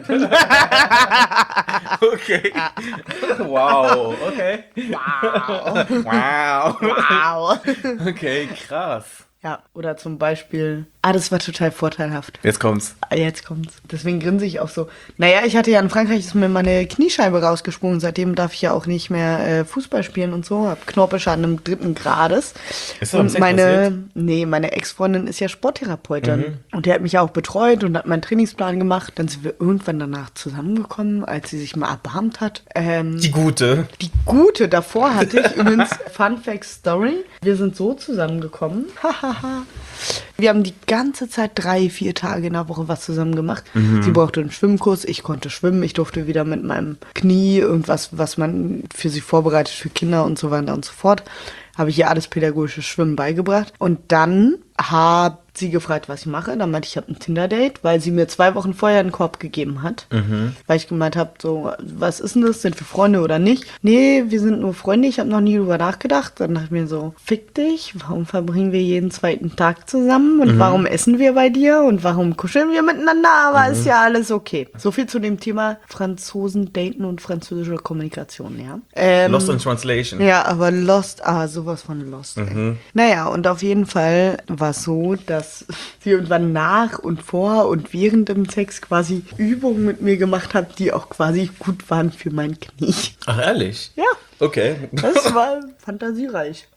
Okay. Wow. Okay. Wow. Wow. Wow. Okay, krass. Ja, oder zum Beispiel, ah, das war total vorteilhaft. Jetzt kommt's. Ah, jetzt kommt's. Deswegen grinse ich auch so. Naja, ich hatte ja in Frankreich, ist mir meine Kniescheibe rausgesprungen. Seitdem darf ich ja auch nicht mehr äh, Fußball spielen und so. Hab Knorpelschaden im dritten Grades. Ist das am Und Sex meine, passiert? nee, meine Ex-Freundin ist ja Sporttherapeutin. Mhm. Und die hat mich ja auch betreut und hat meinen Trainingsplan gemacht. Dann sind wir irgendwann danach zusammengekommen, als sie sich mal erbarmt hat. Ähm, Die gute. Die gute davor hatte ich übrigens, Fun Fact Story, wir sind so zusammengekommen. Hahaha. Wir haben die ganze Zeit drei, vier Tage in der Woche was zusammen gemacht. Mhm. Sie brauchte einen Schwimmkurs, ich konnte schwimmen. Ich durfte wieder mit meinem Knie irgendwas, was man für sie vorbereitet, für Kinder und so weiter und so fort, habe ich ihr alles pädagogisches Schwimmen beigebracht. Und dann hat sie gefragt, was ich mache. Dann meinte ich, ich habe ein Tinder-Date, weil sie mir zwei Wochen vorher einen Korb gegeben hat. Mhm. Weil ich gemeint habe, so, was ist denn das? Sind wir Freunde oder nicht? Nee, wir sind nur Freunde. Ich habe noch nie drüber nachgedacht. Dann dachte ich mir so, fick dich. Warum verbringen wir jeden zweiten Tag zusammen? Und Mhm. warum essen wir bei dir? Und warum kuscheln wir miteinander? Aber ist ja alles okay. So viel zu dem Thema Franzosen daten und französische Kommunikation, ja. Ähm, Lost in Translation. ja, aber Lost, ah, sowas von Lost. Ey. Mhm. Naja, und auf jeden Fall war es so, dass sie irgendwann nach und vor und während dem Sex quasi Übungen mit mir gemacht hat, die auch quasi gut waren für mein Knie. Ach, ehrlich? Ja, Okay. das war fantasiereich.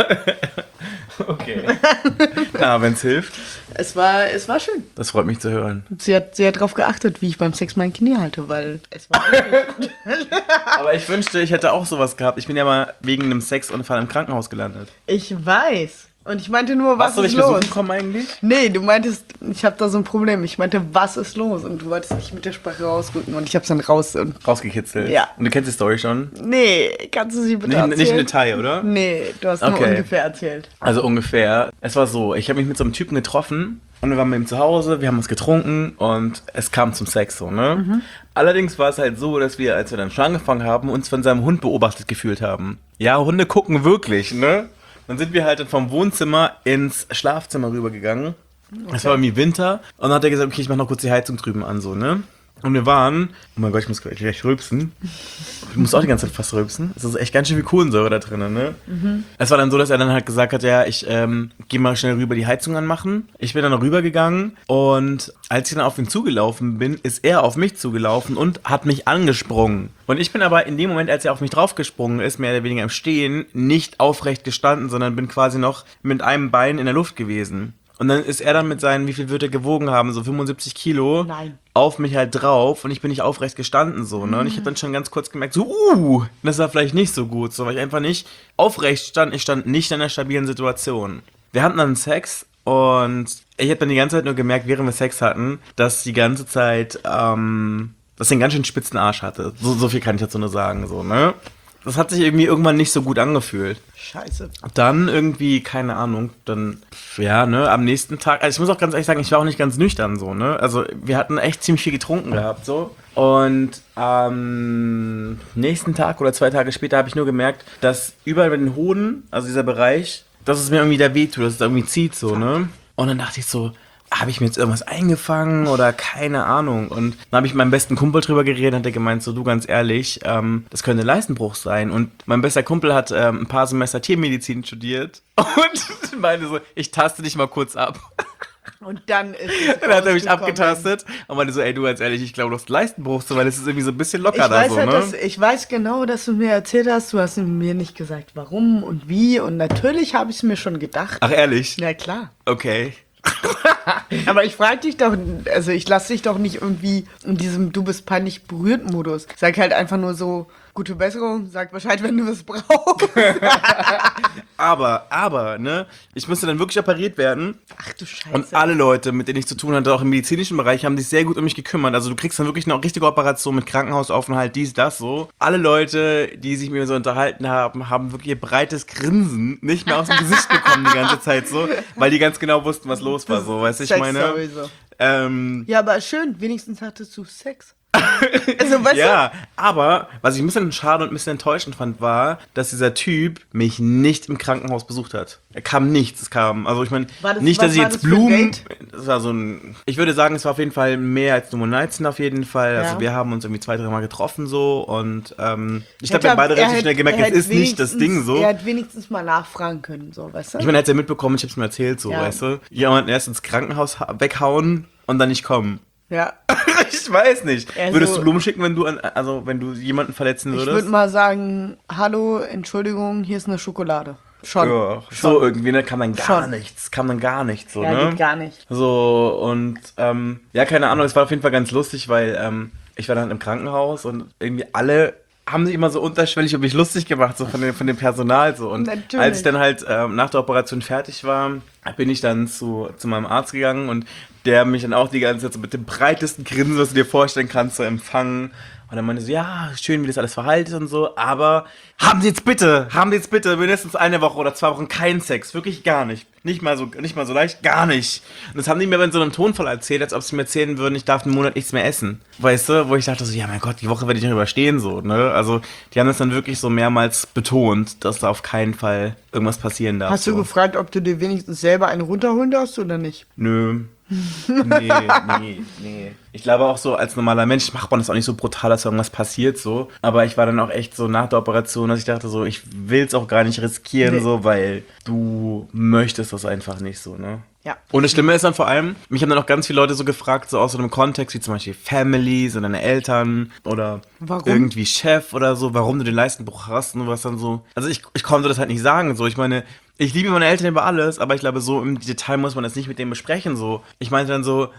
Okay. Na, wenn's hilft. Es war, es war schön. Das freut mich zu hören. Sie hat sehr darauf geachtet, wie ich beim Sex mein Knie halte, weil es war wirklich gut. Aber ich wünschte, ich hätte auch sowas gehabt. Ich bin ja mal wegen einem Sexunfall im Krankenhaus gelandet. Ich weiß. Und ich meinte nur, was Warst du ist mich los? besuchen kommen eigentlich? Nee, du meintest, ich habe da so ein Problem. Ich meinte, was ist los? Und du wolltest nicht mit der Sprache rausrücken und ich hab's dann raus und... Rausgekitzelt. Ja. Und du kennst die Story schon? Nee, kannst du sie bitte Nicht, erzählen? nicht im Detail, oder? Nee, du hast nur Okay. ungefähr erzählt. Also ungefähr. Es war so, ich habe mich mit so einem Typen getroffen und wir waren bei ihm zu Hause, wir haben was getrunken und es kam zum Sex so, ne? Mhm. Allerdings war es halt so, dass wir, als wir dann schon angefangen haben, uns von seinem Hund beobachtet gefühlt haben. Ja, Hunde gucken wirklich, ne? Dann sind wir halt dann vom Wohnzimmer ins Schlafzimmer rübergegangen. Es war irgendwie Winter und dann hat er gesagt, okay, ich mach noch kurz die Heizung drüben an, so, ne? Und wir waren, oh mein Gott, ich muss gleich, gleich rülpsen. Ich muss auch die ganze Zeit fast rülpsen. Es ist echt ganz schön viel Kohlensäure da drin, ne? Mhm. Es war dann so, dass er dann halt gesagt hat, ja, ich ähm, gehe mal schnell rüber die Heizung anmachen. Ich bin dann rübergegangen und als ich dann auf ihn zugelaufen bin, ist er auf mich zugelaufen und hat mich angesprungen. Und ich bin aber in dem Moment, als er auf mich draufgesprungen ist, mehr oder weniger im Stehen, nicht aufrecht gestanden, sondern bin quasi noch mit einem Bein in der Luft gewesen. Und dann ist er dann mit seinen, wie viel wird er gewogen haben, so fünfundsiebzig Kilo, Nein. auf mich halt drauf und ich bin nicht aufrecht gestanden so, ne? Und ich habe dann schon ganz kurz gemerkt, so, uh, das war vielleicht nicht so gut, so, weil ich einfach nicht aufrecht stand, ich stand nicht in einer stabilen Situation. Wir hatten dann Sex und ich habe dann die ganze Zeit nur gemerkt, während wir Sex hatten, dass die ganze Zeit, ähm, dass er einen ganz schön spitzen Arsch hatte. So, so viel kann ich dazu nur sagen, so, ne? Das hat sich irgendwie irgendwann nicht so gut angefühlt. Scheiße. Dann irgendwie, keine Ahnung, dann, ja, ne, am nächsten Tag, also ich muss auch ganz ehrlich sagen, ich war auch nicht ganz nüchtern, so, ne, also wir hatten echt ziemlich viel getrunken gehabt, so, und am nächsten Tag oder zwei Tage später habe ich nur gemerkt, dass überall bei den Hoden, also dieser Bereich, dass es mir irgendwie da wehtut, dass es da irgendwie zieht, so, ne, und dann dachte ich so, habe ich mir jetzt irgendwas eingefangen oder keine Ahnung. Und dann habe ich mit meinem besten Kumpel drüber geredet, hat er gemeint, so du ganz ehrlich, ähm, das könnte Leistenbruch sein. Und mein bester Kumpel hat ähm, ein paar Semester Tiermedizin studiert und meinte so, ich taste dich mal kurz ab. Und dann ist es Dann hat er mich rausgekommen. abgetastet und meinte so, ey, du, ganz ehrlich, ich glaube, du hast Leistenbruch, so, weil es ist irgendwie so ein bisschen locker Ich da weiß so, halt, ne? dass, ich weiß genau, dass du mir erzählt hast, du hast mir nicht gesagt, warum und wie. Und natürlich habe ich es mir schon gedacht. Ach, ehrlich? Na klar. Okay. Aber ich frage dich doch, also ich lasse dich doch nicht irgendwie in diesem Du bist peinlich berührt Modus. Sag halt einfach nur so, gute Besserung, sag Bescheid, wenn du was brauchst. Aber, aber, ne, ich musste dann wirklich operiert werden. Ach du Scheiße. Und alle Leute, mit denen ich zu tun hatte, auch im medizinischen Bereich, haben sich sehr gut um mich gekümmert. Also du kriegst dann wirklich eine richtige Operation mit Krankenhausaufenthalt, dies, das, so. Alle Leute, die sich mit mir so unterhalten haben, haben wirklich ihr breites Grinsen nicht mehr aus dem Gesicht bekommen die ganze Zeit so, weil die ganz genau wussten, was los war, so, weißt du, ich Sex meine. sowieso. Ähm, Ja, aber schön, wenigstens hattest du Sex. Also, weißt ja, aber was ich ein bisschen schade und ein bisschen enttäuschend fand, war, dass dieser Typ mich nicht im Krankenhaus besucht hat. Er kam nichts, es kam, also ich meine, War das- nicht, was dass ich war jetzt das für ein Blumen, Date? das war so ein, ich würde sagen, es war auf jeden Fall mehr als nur Nights auf jeden Fall, also Ja. wir haben uns irgendwie zwei, drei Mal getroffen so und ähm, ich du? glaube, wir haben beide Er relativ hätte- schnell gemerkt, er es hätte ist nicht das wenigstens- Ding so. Er hat wenigstens mal nachfragen können, so, weißt du? Ich meine, er hat ja mitbekommen, ich hab's mir erzählt so, Ja. weißt du. Jemanden erst ins Krankenhaus ha- weghauen und dann nicht kommen. Ja. Ich weiß nicht. Also- Würdest du Blumen schicken, wenn du an, also wenn du jemanden verletzen Ich würdest? würde mal sagen, hallo, Entschuldigung, hier ist eine Schokolade. Schon. Ja, so irgendwie, ne, kann man gar Schon. nichts, kann man gar nichts, so, Ja, ne? geht gar nicht. So, und, ähm, ja, keine Ahnung, es war auf jeden Fall ganz lustig, weil, ähm, ich war dann im Krankenhaus und irgendwie alle haben sich immer so unterschwellig über mich lustig gemacht, so von dem, von dem Personal, so. Und Natürlich. als ich dann halt ähm, nach der Operation fertig war, bin ich dann zu, zu meinem Arzt gegangen und der mich dann auch die ganze Zeit so mit dem breitesten Grinsen, was du dir vorstellen kannst, so empfangen. Und dann meinte so, ja, schön, wie das alles verhalten und so, aber haben Sie jetzt bitte, haben Sie jetzt bitte mindestens eine Woche oder zwei Wochen keinen Sex. Wirklich gar nicht. Nicht mal so, nicht mal so leicht, gar nicht. Und das haben die mir in so einem Tonfall erzählt, als ob sie mir erzählen würden, ich darf einen Monat nichts mehr essen. Weißt du, wo ich dachte so, ja mein Gott, die Woche werde ich noch überstehen, so, ne? Also, die haben das dann wirklich so mehrmals betont, dass da auf keinen Fall irgendwas passieren darf. Hast du so. gefragt, ob du dir wenigstens selber einen runterholen darfst oder nicht? Nö. Nee, nee, nee. Ich glaube auch so, als normaler Mensch macht man das auch nicht so brutal, dass irgendwas passiert so. Aber ich war dann auch echt so nach der Operation, dass ich dachte so, ich will es auch gar nicht riskieren, Nee. so, weil du möchtest das einfach nicht so, ne? Ja. Und das Schlimme ist dann vor allem, mich haben dann auch ganz viele Leute so gefragt, so aus so einem Kontext, wie zum Beispiel Family, so deine Eltern oder Warum? irgendwie Chef oder so, warum du den Leistenbruch hast und was dann so. Also ich, ich konnte das halt nicht sagen, so. Ich meine, ich liebe meine Eltern über alles, aber ich glaube, so im Detail muss man das nicht mit denen besprechen, so. Ich meinte dann so,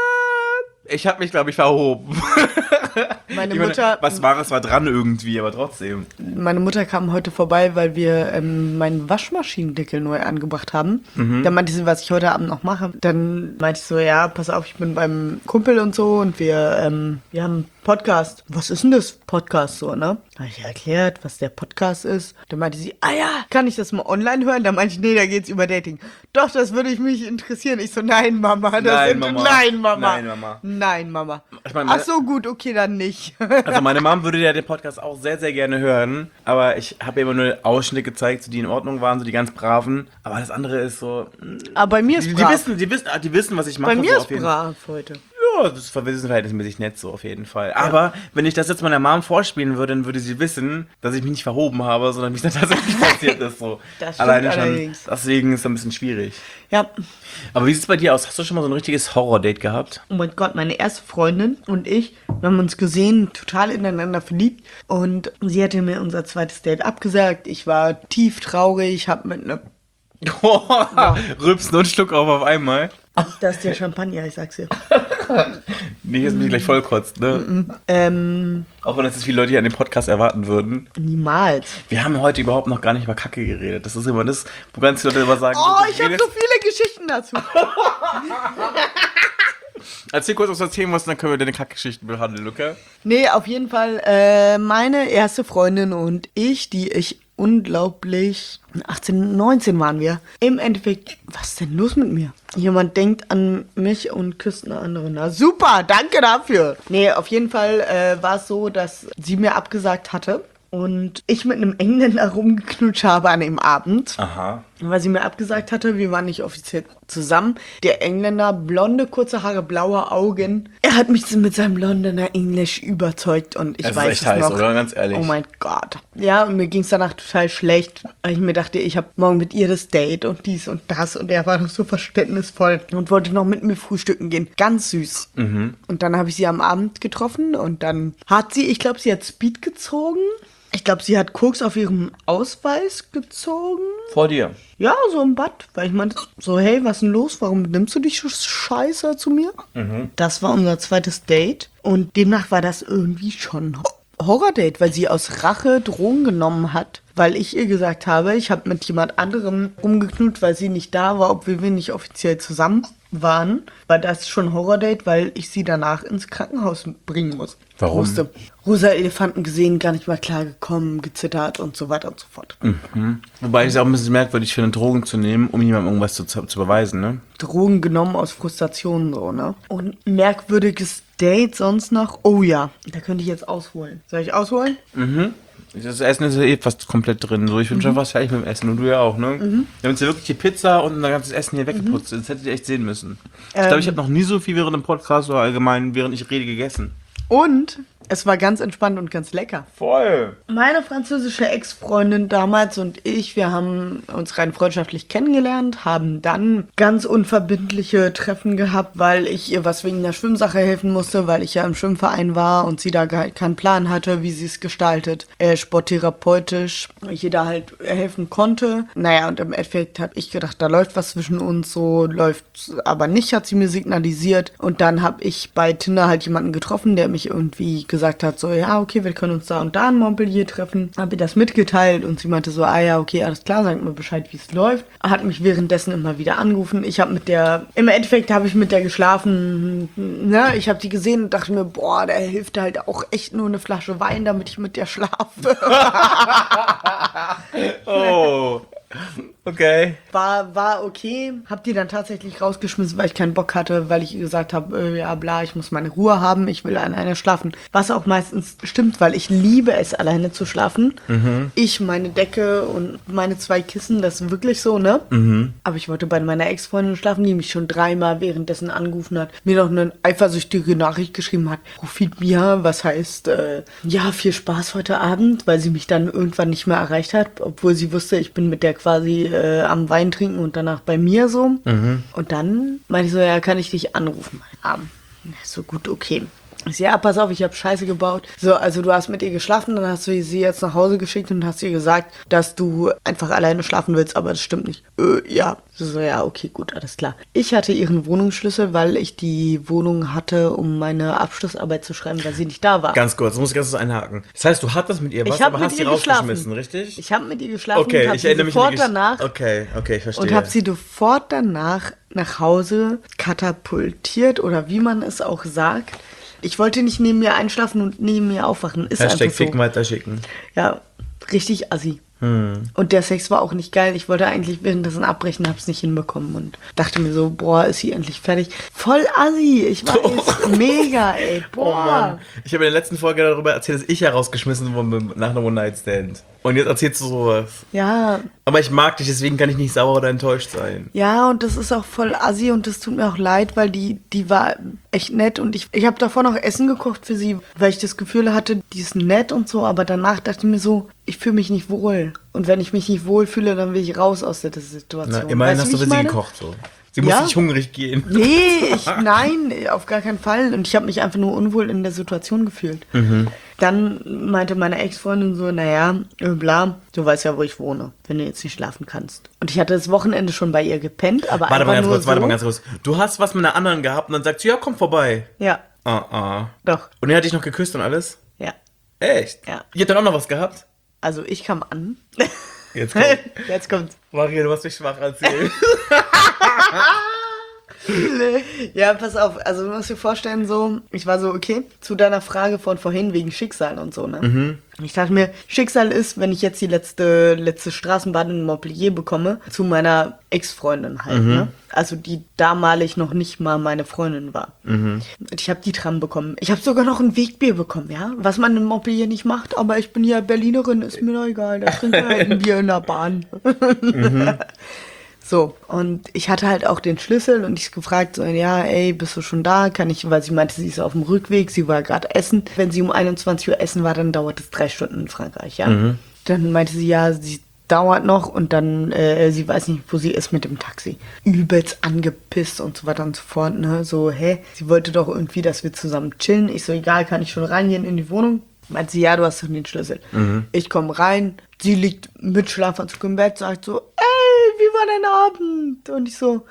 äh, ich habe mich, glaube ich, verhoben. Meine Ich meine, Mutter, was Wahres war dran irgendwie, aber trotzdem. meine Mutter kam heute vorbei, weil wir ähm, meinen Waschmaschinendeckel neu angebracht haben. Mhm. Dann meinte sie, was ich heute Abend noch mache. Dann meinte ich so, ja, pass auf, ich bin beim Kumpel und so und wir, ähm, wir haben einen Podcast. Was ist denn das Podcast so, ne? Da habe ich ihr erklärt, was der Podcast ist. Dann meinte sie, ah ja, kann ich das mal online hören? Dann meinte ich, nee, da geht's über Dating. Doch, das würde ich mich interessieren. Ich so, nein, Mama. Das Nein, sind, Mama. Nein, Mama. Nein, Mama. Nein, Mama. Ich meine, Ach so, gut, okay, dann nicht. Also meine Mom würde ja den Podcast auch sehr, sehr gerne hören, aber ich habe ihr immer nur Ausschnitte gezeigt, so die in Ordnung waren, so die ganz braven. Aber das andere ist so, Aber bei mir ist die, die brav. wissen, die wissen, die wissen, was ich mache. bei mir so ist auf jeden brav heute. Ja, das ist verhältnismäßig nett so auf jeden Fall. Aber wenn ich das jetzt meiner Mom vorspielen würde, dann würde sie wissen, dass ich mich nicht verhoben habe, sondern wie es dann tatsächlich passiert ist. So. Das stimmt Alleine schon. allerdings. Deswegen ist es ein bisschen schwierig. Ja, Aber wie sieht es bei dir aus? Hast du schon mal so ein richtiges Horror-Date gehabt? oh mein Gott, meine erste Freundin und ich, wir haben uns gesehen, total ineinander verliebt. Und sie hatte mir unser zweites Date abgesagt. Ich war tief traurig, ich habe mit einer... Rülpsen und Schluck auf auf einmal. Das ist der Champagner, ich sag's dir. Nicht, dass mich gleich vollkotzt, ne? Ähm, Auch wenn das jetzt viele Leute hier an dem Podcast erwarten würden. niemals. Wir haben heute überhaupt noch gar nicht über Kacke geredet. Das ist immer das, wo ganz viele Leute immer sagen, Oh, du ich habe redest- so viele Geschichten dazu. Erzähl kurz, was du erzählen musst, dann können wir deine Kackgeschichten behandeln, okay? Nee, auf jeden Fall äh, meine erste Freundin und ich, die ich unglaublich... achtzehn, neunzehn waren wir. Im Endeffekt, was ist denn los mit mir? Jemand denkt an mich und küsst eine andere. Na super, danke dafür. Nee, auf jeden Fall äh, war es so, dass sie mir abgesagt hatte und ich mit einem Engländer rumgeknutscht habe an dem Abend. Aha. weil sie mir abgesagt hatte, wir waren nicht offiziell zusammen. Der Engländer, blonde, kurze Haare, blaue Augen. Er hat mich mit seinem Londoner Englisch überzeugt und ich Es ist weiß echt es heiß, noch. oder? Ganz ehrlich. Oh mein Gott. Ja, und mir ging es danach total schlecht, weil ich mir dachte, ich habe morgen mit ihr das Date und dies und das und er war noch so verständnisvoll und wollte noch mit mir frühstücken gehen. Ganz süß. Mhm. Und dann habe ich sie am Abend getroffen und dann hat sie, ich glaube, sie hat Speed gezogen. Ich glaube, sie hat Koks auf ihrem Ausweis gezogen. Vor dir. Ja, so im Bad. Weil ich meinte, so, hey, was ist denn los? Warum nimmst du dich so scheiße zu mir? Mhm. Das war unser zweites Date. Und demnach war das irgendwie schon Horror-Date, weil sie aus Rache Drogen genommen hat. Weil ich ihr gesagt habe, ich habe mit jemand anderem rumgeknut, weil sie nicht da war, obwohl wir nicht offiziell zusammen waren. War das schon Horror-Date, weil ich sie danach ins Krankenhaus bringen muss. Warum? Musste. Rosa Elefanten gesehen, gar nicht mal klargekommen, gezittert und so weiter und so fort. Mhm. Wobei ich es auch ein bisschen merkwürdig finde, Drogen zu nehmen, um jemandem irgendwas zu, zu beweisen, ne? Drogen genommen aus Frustration so, ne? Und merkwürdiges Date sonst noch? Oh ja, da könnte ich jetzt ausholen. Soll ich ausholen? Mhm. Das Essen ist ja eh fast komplett drin. So, ich bin Mhm. schon fast fertig mit dem Essen und du ja auch, ne? Mhm. Wir haben jetzt ja wirklich die Pizza und unser ganzes Essen hier weggeputzt. Das hättet ihr echt sehen müssen. Ich glaube, ich habe noch nie so viel während dem Podcast oder allgemein während ich rede gegessen. Und es war ganz entspannt und ganz lecker. Voll. Meine französische Ex-Freundin damals und ich, wir haben uns rein freundschaftlich kennengelernt, haben dann ganz unverbindliche Treffen gehabt, weil ich ihr was wegen der Schwimmsache helfen musste, weil ich ja im Schwimmverein war und sie da gar keinen Plan hatte, wie sie es gestaltet. Äh, sporttherapeutisch, ich ihr da halt helfen konnte. Naja, und im Endeffekt habe ich gedacht, da läuft was zwischen uns, so läuft aber nicht, hat sie mir signalisiert. Und dann habe ich bei Tinder halt jemanden getroffen, der mich irgendwie gesagt hat, so, ja, okay, wir können uns da und da in Montpellier treffen. Habe ihr das mitgeteilt und sie meinte so, ah ja, okay, alles klar, sag mir Bescheid, wie es läuft. Hat mich währenddessen immer wieder angerufen. Ich habe mit der, im Endeffekt habe ich mit der geschlafen, ne, ich habe die gesehen und dachte mir, boah, der hilft halt auch echt nur eine Flasche Wein, damit ich mit der schlafe. Oh. Okay. War, war okay. Hab die dann tatsächlich rausgeschmissen, weil ich keinen Bock hatte, weil ich ihr gesagt habe, äh, ja bla, ich muss meine Ruhe haben, ich will alleine schlafen. Was auch meistens stimmt, weil ich liebe es, alleine zu schlafen. Mhm. Ich, meine Decke und meine zwei Kissen, das ist wirklich so, ne? Mhm. Aber ich wollte bei meiner Ex-Freundin schlafen, die mich schon dreimal währenddessen angerufen hat, mir noch eine eifersüchtige Nachricht geschrieben hat, Rufit Mia, was heißt, äh, ja, viel Spaß heute Abend, weil sie mich dann irgendwann nicht mehr erreicht hat, obwohl sie wusste, ich bin mit der quasi äh, am Wein trinken und danach bei mir so. Mhm. Und dann meinte ich so, ja, kann ich dich anrufen heute Abend? So gut, okay. Ich so, ja, pass auf, ich habe Scheiße gebaut. So, also du hast mit ihr geschlafen, dann hast du sie jetzt nach Hause geschickt und hast ihr gesagt, dass du einfach alleine schlafen willst, aber das stimmt nicht. Äh, ja. So, ja, okay, gut, alles klar. Ich hatte ihren Wohnungsschlüssel, weil ich die Wohnung hatte, um meine Abschlussarbeit zu schreiben, weil sie nicht da war. Ganz kurz, muss ich ganz kurz einhaken. Das heißt, du hattest mit ihr was, Ich hab aber mit hast ihr sie rausgeschmissen, geschlafen. richtig? Ich habe mit ihr geschlafen Okay, und habe ich sie erinnere mich an sofort die Gesch- danach Okay, okay, ich verstehe. und habe sie sofort danach nach Hause katapultiert oder wie man es auch sagt. Ich wollte nicht neben mir einschlafen und neben mir aufwachen. Ist Hashtag einfach so. Ficken weiterschicken. Ja, richtig assi. Hm. Und der Sex war auch nicht geil. Ich wollte eigentlich währenddessen abbrechen, hab's nicht hinbekommen und dachte mir so, boah, ist sie endlich fertig. Voll assi, ich weiß, mega, ey, Oh boah. Mann. Ich habe in der letzten Folge darüber erzählt, dass ich herausgeschmissen wurde nach einem One-Night-Stand. Und jetzt erzählst du sowas. Ja, Aber ich mag dich, deswegen kann ich nicht sauer oder enttäuscht sein. ja, und das ist auch voll assi und das tut mir auch leid, weil die, die war echt nett und ich, ich habe davor noch Essen gekocht für sie, weil ich das Gefühl hatte, die ist nett und so, aber danach dachte ich mir so, ich fühle mich nicht wohl. Und wenn ich mich nicht wohl fühle, dann will ich raus aus der Situation. Na, immerhin Weißt hast wie du ich für sie meine? gekocht. So. Sie muss Ja? nicht hungrig gehen. Nee, ich, nein, auf gar keinen Fall. Und ich habe mich einfach nur unwohl in der Situation gefühlt. Mhm. Dann meinte meine Ex-Freundin so, naja, äh, bla, du weißt ja, wo ich wohne, wenn du jetzt nicht schlafen kannst. Und ich hatte das Wochenende schon bei ihr gepennt, aber Warte einfach mal ganz nur kurz, so. warte mal ganz kurz. Du hast was mit einer anderen gehabt und dann sagt sie, ja, komm vorbei. Ja, Ah, ah. doch, Und er hat dich noch geküsst und alles? ja. Echt? Ja. Ihr habt dann auch noch was gehabt? Also ich kam an. Jetzt kommt. Jetzt kommt's. Maria, du hast mich schwach erzählt. Ja, pass auf, also du musst dir vorstellen, so, ich war so, okay, zu deiner Frage von vorhin wegen Schicksal und so, ne? Mhm. Ich dachte mir, Schicksal ist, wenn ich jetzt die letzte, letzte Straßenbahn in Montpellier bekomme, zu meiner Ex-Freundin halt, mhm. ne? Also die damalig noch nicht mal meine Freundin war. Mhm. Und ich habe die Tram bekommen. Ich habe sogar noch ein Wegbier bekommen, ja? Was man in Montpellier nicht macht, aber ich bin ja Berlinerin, ist mir doch egal, da trinken wir halt ein Bier in der Bahn. Mhm. So, und ich hatte halt auch den Schlüssel und ich gefragt, so, ja, ey, bist du schon da? Kann ich, weil sie meinte, sie ist auf dem Rückweg, sie war gerade essen. Wenn sie um einundzwanzig Uhr essen war, dann dauert es drei Stunden in Frankreich, ja. Mhm. Dann meinte sie, ja, sie dauert noch und dann, äh, sie weiß nicht, wo sie ist mit dem Taxi. Übelst angepisst und so weiter und so fort, ne, so, hä, sie wollte doch irgendwie, dass wir zusammen chillen. Ich so, egal, kann ich schon reingehen in die Wohnung? Meint sie, ja, du hast doch den Schlüssel. Mhm. Ich komme rein, sie liegt mit Schlafanzug im Bett, sagt so, ey, wie war dein Abend? Und ich so,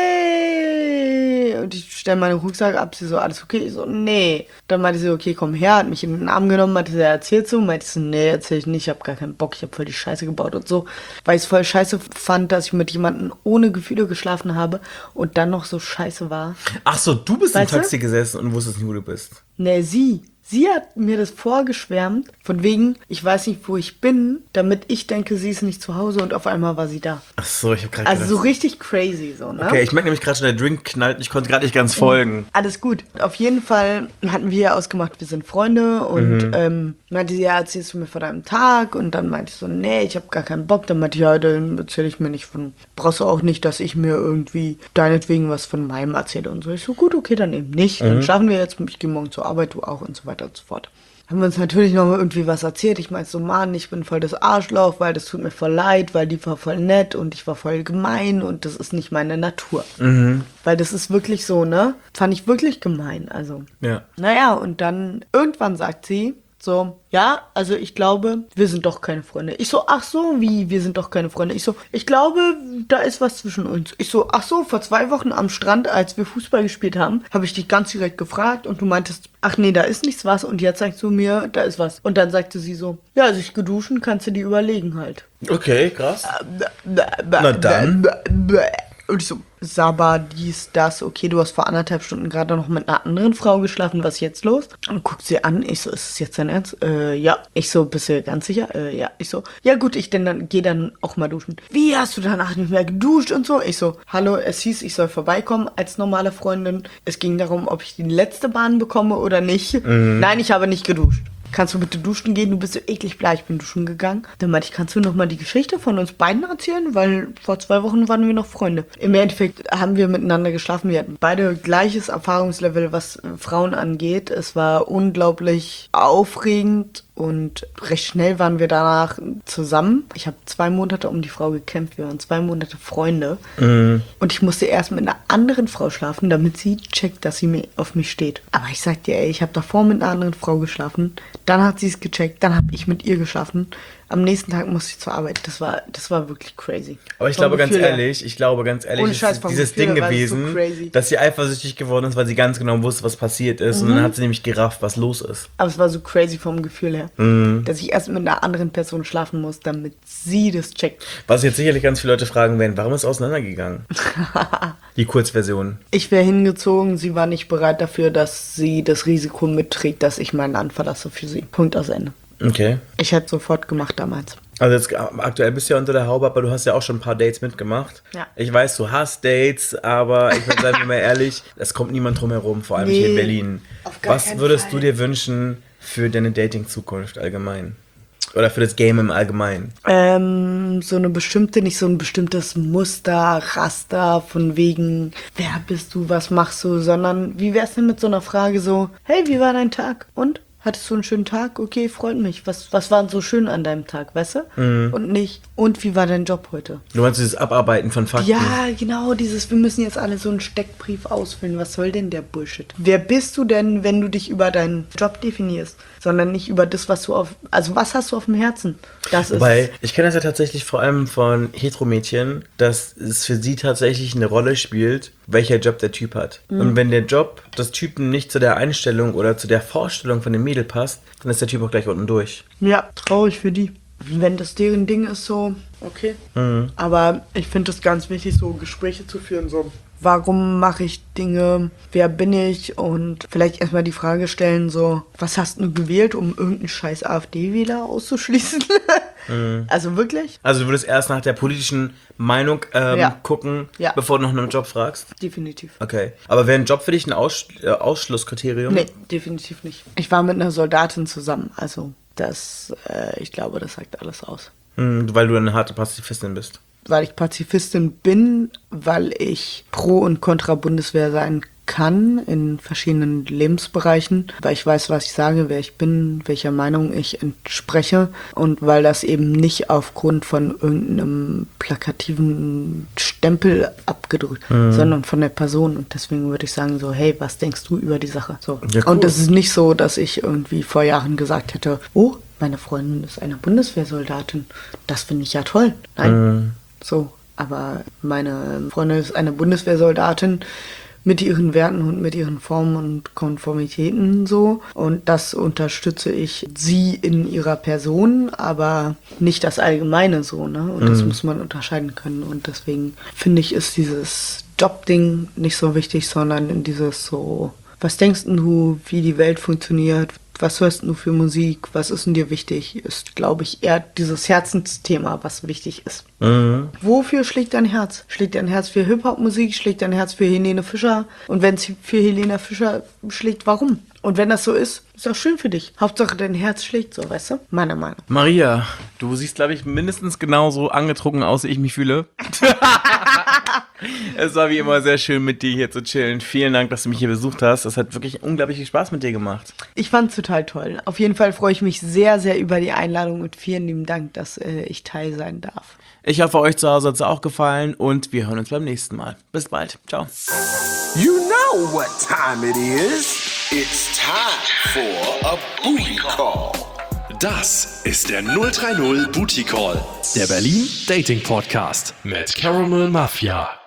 ey. Und ich stelle meinen Rucksack ab, sie so, alles okay? Ich so, nee. Dann meinte sie, okay, komm her, hat mich in den Arm genommen, meinte sie, erzählt so. Meinte sie, nee, erzähl ich nicht, ich hab gar keinen Bock, ich hab voll die Scheiße gebaut und so. Weil ich es voll scheiße fand, dass ich mit jemandem ohne Gefühle geschlafen habe und dann noch so scheiße war. Ach so, du bist weißt im Taxi du? gesessen und wusstest nicht, wo du bist. Nee, sie. Sie hat mir das vorgeschwärmt, von wegen, ich weiß nicht, wo ich bin, damit ich denke, sie ist nicht zu Hause und auf einmal war sie da. Ach so, ich hab gerade Also so richtig crazy, so, ne? Okay, ich merke nämlich gerade schon, der Drink knallt und ich konnte gerade nicht ganz folgen. Alles gut. Auf jeden Fall hatten wir ja ausgemacht, wir sind Freunde und mhm. ähm, meinte sie, ja, erzählst du mir von deinem Tag? Und dann meinte ich so, nee, ich habe gar keinen Bock. Dann meinte ich, ja, dann erzähle ich mir nicht von, brauchst du auch nicht, dass ich mir irgendwie deinetwegen was von meinem erzähle und so. Ich so, gut, okay, dann eben nicht. Dann mhm. schlafen wir jetzt, ich gehe morgen zur Arbeit, du auch und so weiter und so fort. Haben wir uns natürlich noch mal irgendwie was erzählt. Ich meinte so, Mann, ich bin voll das Arschloch, weil das tut mir voll leid, weil die war voll nett und ich war voll gemein und das ist nicht meine Natur. Mhm. Weil das ist wirklich so, ne? Fand ich wirklich gemein, also. Ja. Naja, und dann irgendwann sagt sie so, ja, also ich glaube, wir sind doch keine Freunde. Ich so, ach so, wie, wir sind doch keine Freunde. Ich so, ich glaube, da ist was zwischen uns. Ich so, ach so, vor zwei Wochen am Strand, als wir Fußball gespielt haben, habe ich dich ganz direkt gefragt und du meintest, ach nee, da ist nichts was und jetzt sagst du mir, da ist was. Und dann sagte sie so, ja, sich geduschen kannst du dir überlegen halt. Okay, krass. Na dann. Und ich so, Saba, dies, das, okay, du hast vor anderthalb Stunden gerade noch mit einer anderen Frau geschlafen, was ist jetzt los? Und guckt sie an, ich so, ist es jetzt dein Ernst? Äh, ja. Ich so, bist du ganz sicher? Äh, ja. Ich so, ja gut, ich denn dann, geh dann auch mal duschen. Wie, hast du danach nicht mehr geduscht und so? Ich so, hallo, es hieß, ich soll vorbeikommen als normale Freundin. Es ging darum, ob ich die letzte Bahn bekomme oder nicht. Mhm. Nein, ich habe nicht geduscht. Kannst du bitte duschen gehen? Du bist so eklig blau. Ich bin duschen gegangen. Dann meinte ich, kannst du noch mal die Geschichte von uns beiden erzählen? Weil vor zwei Wochen waren wir noch Freunde. Im Endeffekt haben wir miteinander geschlafen. Wir hatten beide gleiches Erfahrungslevel, was Frauen angeht. Es war unglaublich aufregend und recht schnell waren wir danach zusammen. Ich habe zwei Monate um die Frau gekämpft. Wir waren zwei Monate Freunde. Mhm. Und ich musste erst mit einer anderen Frau schlafen, damit sie checkt, dass sie mir auf mich steht. Aber ich sag dir, ey, ich habe davor mit einer anderen Frau geschlafen. Dann hat sie es gecheckt. Dann habe ich mit ihr geschlafen. Am nächsten Tag musste ich zur Arbeit. Das war, das war wirklich crazy. Aber ich glaube ganz ehrlich, ich glaube ganz ehrlich, es ist dieses Ding gewesen, dass sie eifersüchtig geworden ist, weil sie ganz genau wusste, was passiert ist. Mhm. Und dann hat sie nämlich gerafft, was los ist. Aber es war so crazy vom Gefühl her, mhm. dass ich erst mit einer anderen Person schlafen muss, damit sie das checkt. Was jetzt sicherlich ganz viele Leute fragen werden, warum ist es auseinandergegangen? Die Kurzversion. Ich wäre hingezogen, sie war nicht bereit dafür, dass sie das Risiko mitträgt, dass ich mein Land verlasse für sie. Punkt aus Ende. Okay. Ich hätte sofort gemacht damals. Also jetzt aktuell bist du ja unter der Haube, aber du hast ja auch schon ein paar Dates mitgemacht. Ja. Ich weiß, du hast Dates, aber ich würde sagen, mal ehrlich, es kommt niemand drum herum, vor allem nee, hier in Berlin. Auf gar Was würdest Fall. du dir wünschen für deine Dating-Zukunft allgemein? Oder für das Game im Allgemeinen? Ähm, so eine bestimmte, nicht so ein bestimmtes Muster, Raster von wegen, wer bist du, was machst du, sondern wie wär's denn mit so einer Frage so, hey, wie war dein Tag? Und? Hattest du einen schönen Tag? Okay, freut mich. Was, was war so schön an deinem Tag, weißt du? Mhm. Und nicht, und wie war dein Job heute? Du meinst dieses Abarbeiten von Fakten? Ja, genau, dieses, wir müssen jetzt alle so einen Steckbrief ausfüllen. Was soll denn der Bullshit? Wer bist du denn, wenn du dich über deinen Job definierst? Sondern nicht über das, was du auf, also was hast du auf dem Herzen? Das ist. Weil, ich kenne das ja tatsächlich vor allem von Heteromädchen, dass es für sie tatsächlich eine Rolle spielt, welcher Job der Typ hat. Mhm. Und wenn der Job des Typen nicht zu der Einstellung oder zu der Vorstellung von dem Mädel passt, dann ist der Typ auch gleich unten durch. Ja, traurig für die. Wenn das deren Ding ist, so, okay. Mhm. Aber ich finde es ganz wichtig, so Gespräche zu führen, so, warum mache ich Dinge, wer bin ich und vielleicht erstmal die Frage stellen, so, was hast du gewählt, um irgendeinen scheiß AfD-Wähler auszuschließen? mhm. Also wirklich? Also du würdest erst nach der politischen Meinung ähm, Ja. gucken, Ja. bevor du nach einem Job fragst? Definitiv. Okay. Aber wäre ein Job für dich ein Aus äh, Ausschlusskriterium? Nee, definitiv nicht. Ich war mit einer Soldatin zusammen, also das, äh, ich glaube, das sagt alles aus. Mhm, weil du eine harte Pazifistin bist. Weil ich Pazifistin bin, weil ich pro und kontra Bundeswehr sein kann in verschiedenen Lebensbereichen, weil ich weiß, was ich sage, wer ich bin, welcher Meinung ich entspreche und weil das eben nicht aufgrund von irgendeinem plakativen Stempel abgedrückt, mhm. sondern von der Person und deswegen würde ich sagen so, hey, was denkst du über die Sache? So. Ja, cool. Und es ist nicht so, dass ich irgendwie vor Jahren gesagt hätte, oh, meine Freundin ist eine Bundeswehrsoldatin, das finde ich ja toll. Nein. Mhm. So, aber meine Freundin ist eine Bundeswehrsoldatin mit ihren Werten und mit ihren Formen und Konformitäten so. Und das unterstütze ich sie in ihrer Person, aber nicht das Allgemeine so, ne? Und mhm. das muss man unterscheiden können. Und deswegen finde ich, ist dieses Jobding nicht so wichtig, sondern in dieses so, was denkst du, wie die Welt funktioniert? Was hörst du für Musik? Was ist denn dir wichtig? Ist, glaube ich, eher dieses Herzensthema, was wichtig ist. Mhm. Wofür schlägt dein Herz? Schlägt dein Herz für Hip-Hop-Musik? Schlägt dein Herz für Helene Fischer? Und wenn es für Helene Fischer schlägt, warum? Und wenn das so ist, ist das schön für dich. Hauptsache dein Herz schlägt so, weißt du? Meiner Meinung. Maria, du siehst, glaube ich, mindestens genauso angetrunken aus, wie ich mich fühle. Es war wie immer sehr schön, mit dir hier zu chillen. Vielen Dank, dass du mich hier besucht hast. Das hat wirklich unglaublich viel Spaß mit dir gemacht. Ich fand's total toll. Auf jeden Fall freue ich mich sehr, sehr über die Einladung und vielen lieben Dank, dass äh, ich Teil sein darf. Ich hoffe, euch zu Hause hat es auch gefallen und wir hören uns beim nächsten Mal. Bis bald. Ciao. You know what time it is. It's time for a booty call. Das ist der null drei null Booty Call, der Berlin Dating Podcast mit Caramel Mafia.